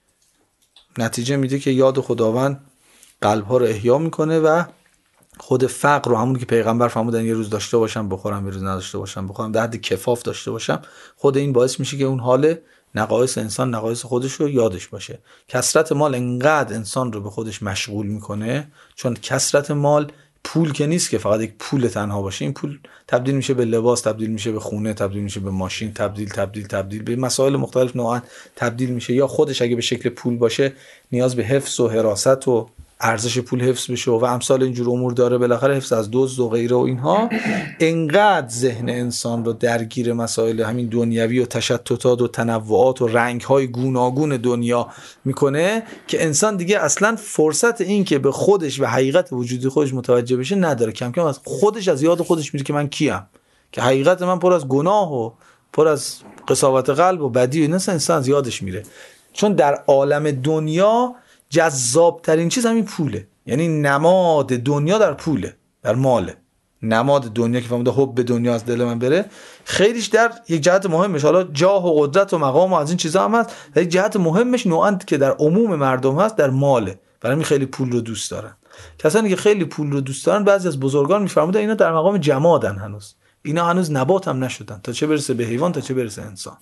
نتیجه میده که یاد خداوند قلب ها رو احیا میکنه و خود فقر رو، همون که پیغمبر فرمودن یه روز داشته باشم بخورم، یه روز نداشته باشم بخورم، در حد کفاف داشته باشم، خود این باعث میشه که اون حال نقایص انسان، نقایص خودش رو یادش باشه. کثرت مال انقدر انسان رو به خودش مشغول میکنه، چون کثرت مال پول که نیست که فقط یک پول تنها باشه، این پول تبدیل میشه به لباس، تبدیل میشه به خونه، تبدیل میشه به ماشین، تبدیل به مسائل مختلف نوعا تبدیل میشه. یا خودش اگه به شکل پول باشه نیاز به حفظ و حراست و ارزش پول حفظ بشه و امثال اینجور امور داره، بالاخره حفظ از دزد و غیره و اینها. انقدر ذهن انسان رو درگیر مسائل همین دنیوی و تشتتات و تنوعات و رنگ‌های گوناگون دنیا میکنه که انسان دیگه اصلا فرصت این که به خودش و حقیقت وجود خودش متوجه بشه نداره. کم کم از خودش، از یاد خودش میره که من کیم، که حقیقت من پر از گناه و پر از قساوت قلب و بدی و اینا، انسان از یادش میره. چون در عالم دنیا جذاب ترین چیز همین پوله، یعنی نماد دنیا در پوله، در ماله. نماد دنیا که فهمیده حب به دنیا از دل من بره، خیلیش در یک جهت مهمش، حالا جاه و قدرت و مقام و از این چیزا هم هست، در یک جهت مهمش نوعاً که در عموم مردم هست، در ماله. برای همین خیلی پول رو دوست دارن. کسانی که خیلی پول رو دوست دارن، بعضی از بزرگان میفرمودن اینا در مقام جمادن، هنوز اینا هنوز نبات هم نشدن، تا چه برسه به حیوان، تا چه برسه انسان.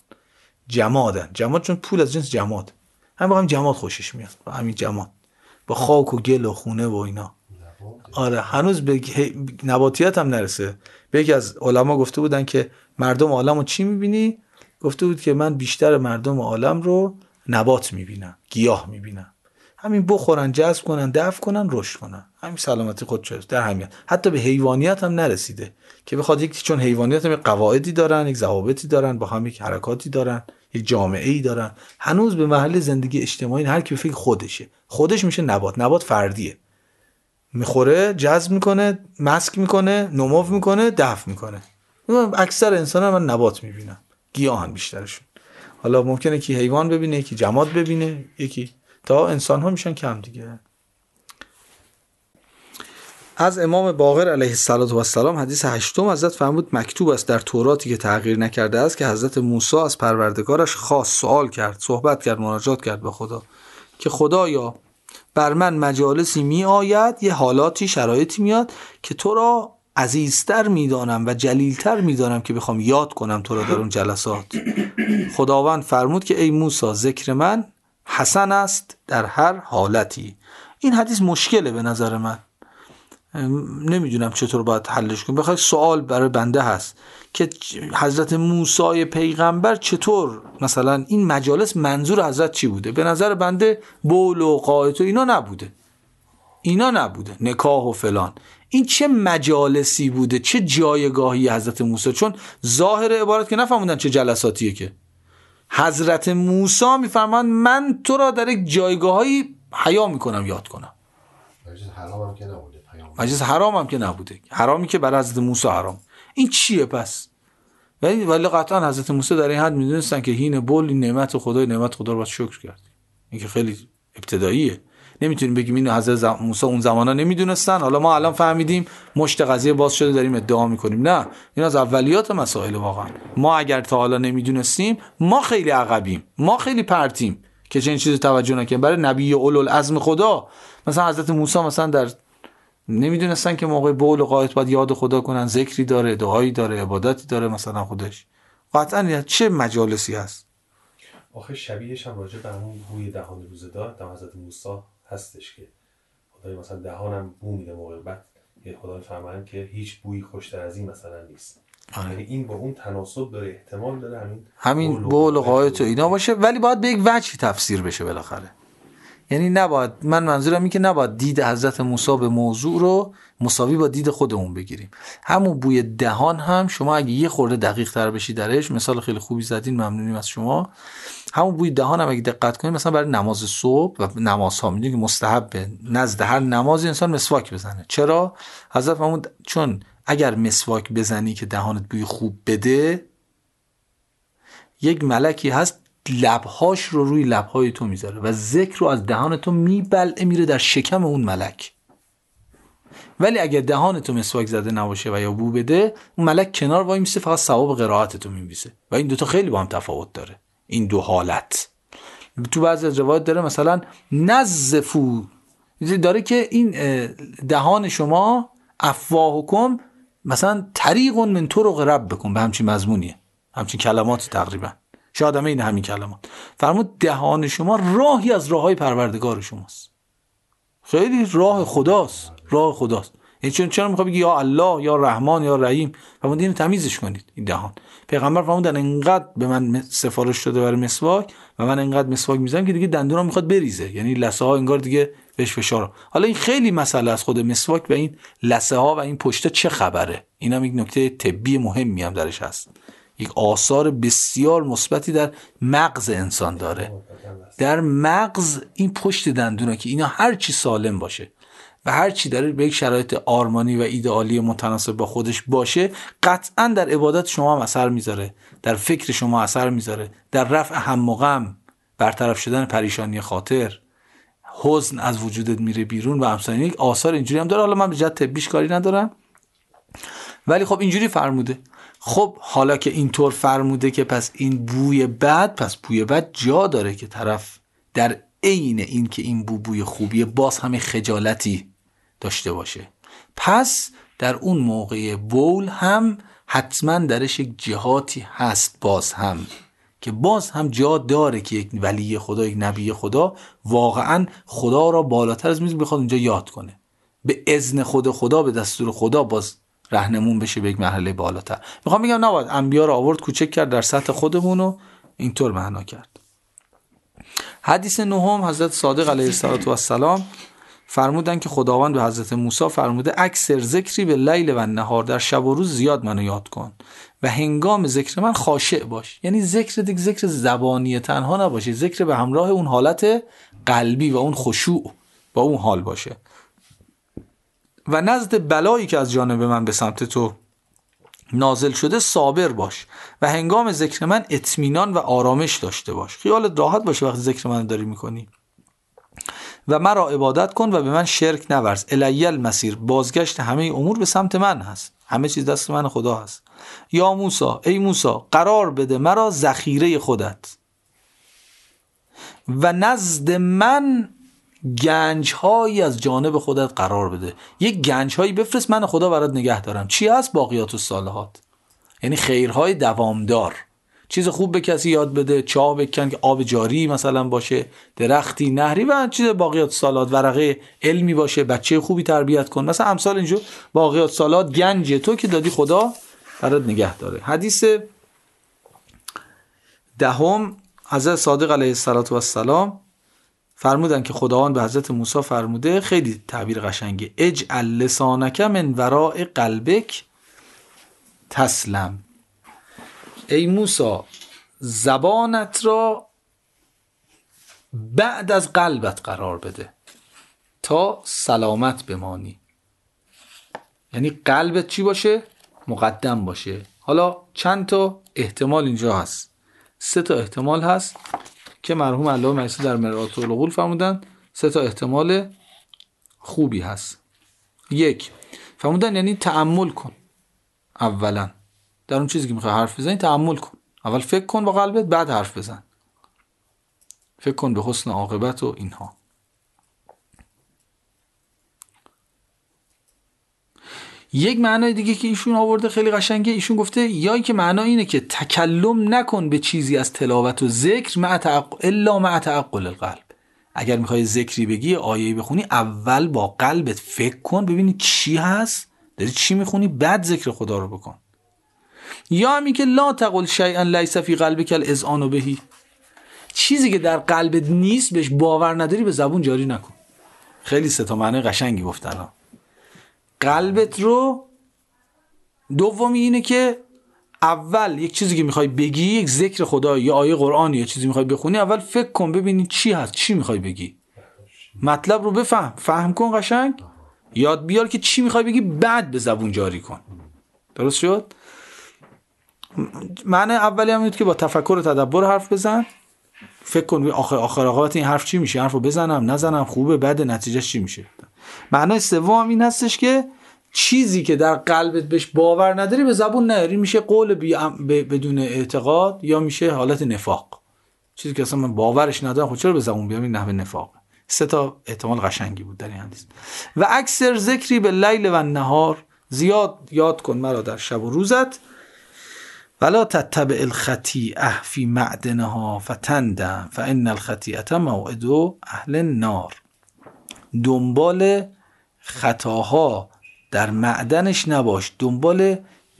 جمادن. جماد چون پول از جنس جماد، همین جماد خوشش میاد، با همین جماد، با خاک و گل و خونه و اینا. آره هنوز به نباتیت هم نرسه. به یکی از علما گفته بودن که مردم عالم رو چی میبینی؟ گفته بود که من بیشتر مردم عالم رو نبات میبینم، گیاه میبینم. همین بخورن، جذب کنن، دفع کنن، رشد کنن، همین سلامتی خودشه. در همین حتی به حیوانیت هم نرسیده که بخواد یک، چون حیوانیت هم قواعدی دارن، یک ضوابطی دارن، با هم یک حرکاتی دارن، یک جامعه‌ای دارن. هنوز به محل زندگی اجتماعی هر کی فکر خودشه، خودش میشه نبات. نبات فردیه، میخوره، جذب میکنه، مسک میکنه، نمو میکنه، دفع میکنه. اکثر انسان‌ها من نبات میبینم، گیاهن بیشترشون. حالا ممکنه که حیوان ببینه، یکی جماد ببینه، یکی تا انسان ها میشن کم دیگه. از امام باقر علیه السلام حدیث هشتم، حضرت فرمود مکتوب است در توراتی که تغییر نکرده است که حضرت موسی از پروردگارش خواست، سوال کرد، صحبت کرد، مناجات کرد به خدا که خدایا بر من مجالسی می آید، یه حالاتی شرایطی میاد که تو را عزیزتر میدانم و جلیلتر میدانم که بخوام یاد کنم تو را در اون جلسات. خداوند فرمود که ای موسی ذکر من حسن است در هر حالتی. این حدیث مشکله به نظر من، نمیدونم چطور باید حلش کنم. بخوای سوال برای بنده هست که حضرت موسی پیغمبر چطور مثلا این مجالس منظور حضرت چی بوده؟ به نظر بنده بول و قائط و اینا نبوده، نکاح و فلان. این چه مجالسی بوده؟ چه جایگاهی حضرت موسی؟ چون ظاهر عبارت که نفهموندن چه جلساتیه که حضرت موسی میفرمان من تو را در یک جایگاهی حیا میکنم یاد کنم. مجلس حرام هم که نبوده، حرامی که برای حضرت موسی حرام. این چیه پس؟ ولی قطعا حضرت موسی در این حد میدونستن که هین بول این نعمت خدا رو باید شکر کرد. این که خیلی ابتداییه، نمیتونیم بگیم اینو حضرت موسی اون زمانا نمیدونستن حالا ما الان فهمیدیم مشت قضیه باز شده داریم ادعا میکنیم. نه، این از اولیات مسائل. واقعا ما اگر تا حالا نمیدونستیم ما خیلی عقبیم، ما خیلی پرتیم که چه این چیزی توجه نکنیم. برای نبی اولوالعزم خدا مثلا حضرت موسی مثلا در نمیدونستن که موقع بول و قائط باید یاد خدا کنن، ذکری داره، دعایی داره، عبادتی داره مثلا خودش. قطعا چه مجالسی هست. آخه شبیهش هم راجع به همون بوی دهان روزگار در حضرت موسی هستش که خدای مثلا دهانم بو میده موقع بعد یه خدای فرمان که هیچ بویی خوشتر از این مثلا نیست. یعنی این با اون تناسب داره، احتمال داره همین بول و قائط و اینا باشه، ولی باید به یک وجهی تفسیر بشه بالاخره. یعنی نباید، من منظورم اینه که نباید دید حضرت موسی به موضوع رو مساوی با دید خودمون بگیریم. همون بوی دهان هم شما اگه یه خورده دقیق تر بشی درش، مثال خیلی خوبی زدین، ممنونیم از شما. همون بوی دهان هم اگه دقت کنید مثلا برای نماز صبح و نمازها میدونید که مستحبه نزد هر نمازی انسان مسواک بزنه. چرا؟ حضرت فرمود چون اگر مسواک بزنی که دهانت بوی خوب بده، یک ملکی هست لبهاش رو روی لبهای تو میذاره و ذکر رو از دهان تو میبلعه میره در شکم اون ملک. ولی اگه دهان تو مسواک زده نباشه و یا بو بده، اون ملک کنار وای میسته فقط ثواب قرائت تو میبیسه. و این دوتا خیلی با هم تفاوت داره، این دو حالت. تو بعضی از روایات داره مثلا نظفو داره که این دهان شما افواهکم مثلا طریق من طرق ربکم، به همچین مضمونیه، همچین کلمات تقریبا، شاید همه این همین کلمات. فرمود دهان شما راهی از راههای پروردگار شماست، خیلی راه خداست، راه خداست. یعنی چرا میخواد بگی یا الله یا رحمان یا رحیم؟ فرمود اینو تمیزش کنید این دهان. پیغمبر فرمودن انقدر به من سفارش شده برای مسواک و من انقدر مسواک میزنم که دیگه دندونم میخواد بریزه، یعنی لثه ها انگار دیگه بهش فشار. حالا این خیلی مسئله از خود مسواک و این لثه ها و این پشته چه خبره، اینم یک نکته طبی مهمی هم درش هست. یک آثار بسیار مثبتی در مغز انسان داره. در مغز این پشت دندونا که اینا هر چی سالم باشه و هر چی داره به یک شرایط آرمانی و ایدئالی متناسب با خودش باشه، قطعا در عبادت شما هم اثر میذاره، در فکر شما اثر میذاره، در رفع هم و غم، برطرف شدن پریشانی خاطر، حزن از وجودت میره بیرون و همسانی. یک آثار اینجوری هم داره. حالا من به جهت طبیش کاری ندارم، ولی خب اینجوری فرموده. خب حالا که اینطور فرموده که پس این بوی بد، پس بوی بد جا داره که طرف در عین این که این بوی خوبیه باز همه خجالتی داشته باشه. پس در اون موقع بول هم حتما درش یک جهاتی هست باز هم که باز هم جا داره که یک ولی خدا، یک نبی خدا واقعا خدا را بالاتر از میز بخواد اونجا یاد کنه، به اذن خدا به دستور خدا باز راهنمون بشه به یک مرحله بالاتر. میخوام بگم نباید انبیا رو آورد کوچک کرد در سطح خودمون و اینطور معنا کرد. حدیث نهم، حضرت صادق علیه السلام فرمودن که خداوند به حضرت موسی فرموده اکثر ذکری به لیل و نهار، در شب و روز زیاد منو یاد کن و هنگام ذکر من خاشع باش. یعنی ذکر زبانی تنها نباشه، ذکر به همراه اون حالت قلبی و اون خشوع با اون حال باشه. و نزد بلایی که از جانب من به سمت تو نازل شده صابر باش و هنگام ذکر من اطمینان و آرامش داشته باش، خیالت راحت باشه وقتی ذکر من داری میکنی. و مرا عبادت کن و به من شرک نورز. الی المصیر، بازگشت همه امور به سمت من هست، همه چیز دست من خدا هست. یا موسی، ای موسی قرار بده مرا ذخیره خودت و نزد من گنج‌هایی از جانب خودت قرار بده. یک گنج‌هایی بفرست من خدا برات نگه دارم. چی هست؟ باقیات الصالحات، یعنی خیرهای دوامدار. چیز خوب به کسی یاد بده، چاه بکن که آب جاری مثلا باشه، درختی، نهری و چیز باقیات الصالحات، ورقه علمی باشه، بچه خوبی تربیت کن، مثلا امثال اینجور باقیات الصالحات گنج تو که دادی خدا برات نگه داره. حدیث دهم حضرت صادق علیه السلام فرمودن که خداوند به حضرت موسی فرموده، خیلی تعبیر قشنگه، اجعل لسانک من وراء قلبک تسلم. ای موسی زبانت را بعد از قلبت قرار بده تا سلامت بمانی. یعنی قلبت چی باشه؟ مقدم باشه. حالا چند تا احتمال اینجا هست، 3 تا احتمال هست که مرحوم علامه مجلسی در مرآت العقول فرمودن 3 تا احتمال خوبی هست. 1 فرمودن یعنی تأمل کن، اولا در اون چیزی که میخوای حرف بزنی تأمل کن، اول فکر کن با قلبت، بعد حرف بزن، فکر کن به حسن عاقبت و اینها. یک معنای دیگه که ایشون آورده خیلی قشنگه، ایشون گفته یا که معنا اینه که تکلم نکن به چیزی از تلاوت و ذکر الا مع تعقل القلب. اگر میخوای ذکری بگی، آیه‌ای بخونی، اول با قلبت فکر کن ببینی چی هست، داری چی میخونی، بعد ذکر خدا رو بکن. یا همین که لا تقل شیئا لیس فی قلبک الاذعان به، چیزی که در قلبت نیست بهش باور نداری به زبون جاری نکن. خیلی 3 تا معنی قشنگی گفتن. قلبت رو، دومی اینه که اول یک چیزی که میخوای بگی، یک ذکر خدا یا آیه قرآنی یا چیزی میخوای بخونی، اول فکر کن ببینی چی هست، چی میخوای بگی، مطلب رو فهم کن قشنگ، یاد بیار که چی میخوای بگی، بعد به زبون جاری کن. درست شد؟ معنی اولی هم اینه که با تفکر و تدبر حرف بزن، فکر کن آخر عاقبت این حرف چی میشه، حرفو بزنم نزنم، خوبه بده، نتیجه چی میشه. معنی سوم این هستش که چیزی که در قلبت بهش باور نداری به زبون نیاری، میشه قول بدون اعتقاد یا میشه حالت نفاق. چیزی که اصلا من باورش ندارم خب چرا به زبون بیارم، این نحوه نفاق. 3 تا احتمال قشنگی بود در این حدیث. و اکثر ذکری به لیل و نهار، زیاد یاد کن مرا در شب و روزت، ولا تتبع الخطیئه فی معدنها فتندم فان الخطیئه موعد اهل النار. دنبال خطاها در معدنش نباش، دنبال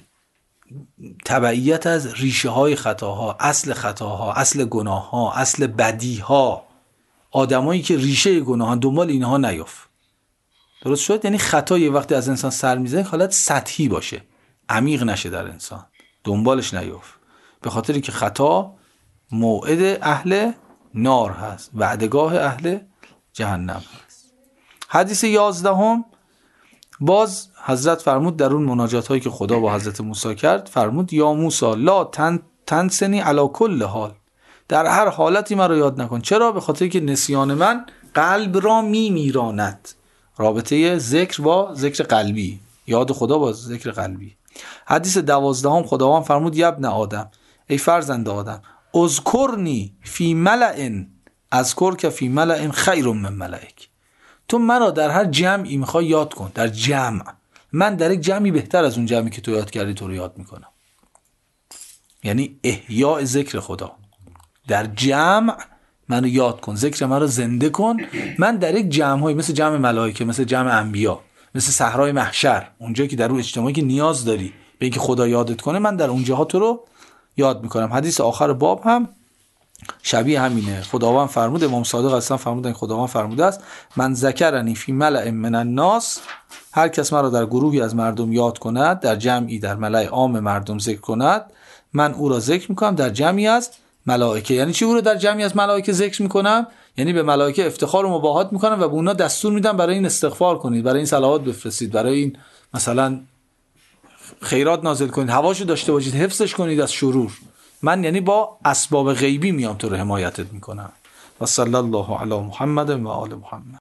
تبعیت از ریشه های خطاها، اصل خطاها، اصل گناهها، اصل بدیها. آدمایی که ریشه گناهان دنبال اینها نیاف. درست شد؟ یعنی خطا یه وقتی از انسان سر میزنه حالت سطحی باشه، عمیق نشه در انسان، دنبالش نیاف، به خاطری که خطا موعد اهل نار هست، وعدگاه اهل جهنم هست. حدیث 11 باز حضرت فرمود در اون مناجات هایی که خدا با حضرت موسی کرد، فرمود یا موسی لا تنسنی علی کل حال، در هر حالتی من رو یاد نکن. چرا؟ به خاطری که نسیان من قلب را میراند. رابطه ذکر با ذکر قلبی، یاد خدا با ذکر قلبی. حدیث 12 خداوند فرمود یا ابن آدم، ای فرزند آدم، اذکرنی فی ملأ اذکرک فی ملأ خیر من ملائک. تو مرا در هر جمعی میخوای یاد کن، در جمع، من در یک جمعی بهتر از اون جمعی که تو یاد کردی تو رو یاد میکنم. یعنی احیاء ذکر خدا، در جمع منو یاد کن، ذکر من رو زنده کن. من در یک جمع‌های مثل جمع ملائکه، مثل جمع انبیا، مثل صحرای محشر، اونجایی که در اون اجتماعی که نیاز داری به اینکه خدا یادت کنه، من در اونجاها تو رو یاد میکنم. حدیث آخر باب هم شبیه همینه. خداوند فرمود، امام صادق اصلا فرمودن، خداوند فرموده است من ذکرنی فی ملأ من الناس، هر کس مرا در گروهی از مردم یاد کند، در جمعی در ملأ عام مردم ذکر کند، من او را ذکر میکنم در جمعی از ملائکه. یعنی چی او رو در جمعی از ملائکه ذکر میکنم؟ یعنی به ملائکه افتخار و مباهات میکنم و به اونا دستور میدم برای این استغفار کنید، برای این صلوات بفرستید، برای این مثلا خیرات نازل کنید، هواشو داشته باشید، حفظش کنید از شرور. من یعنی با اسباب غیبی میام تو رو حمایتت میکنم. و صلی الله علی محمد و آل محمد.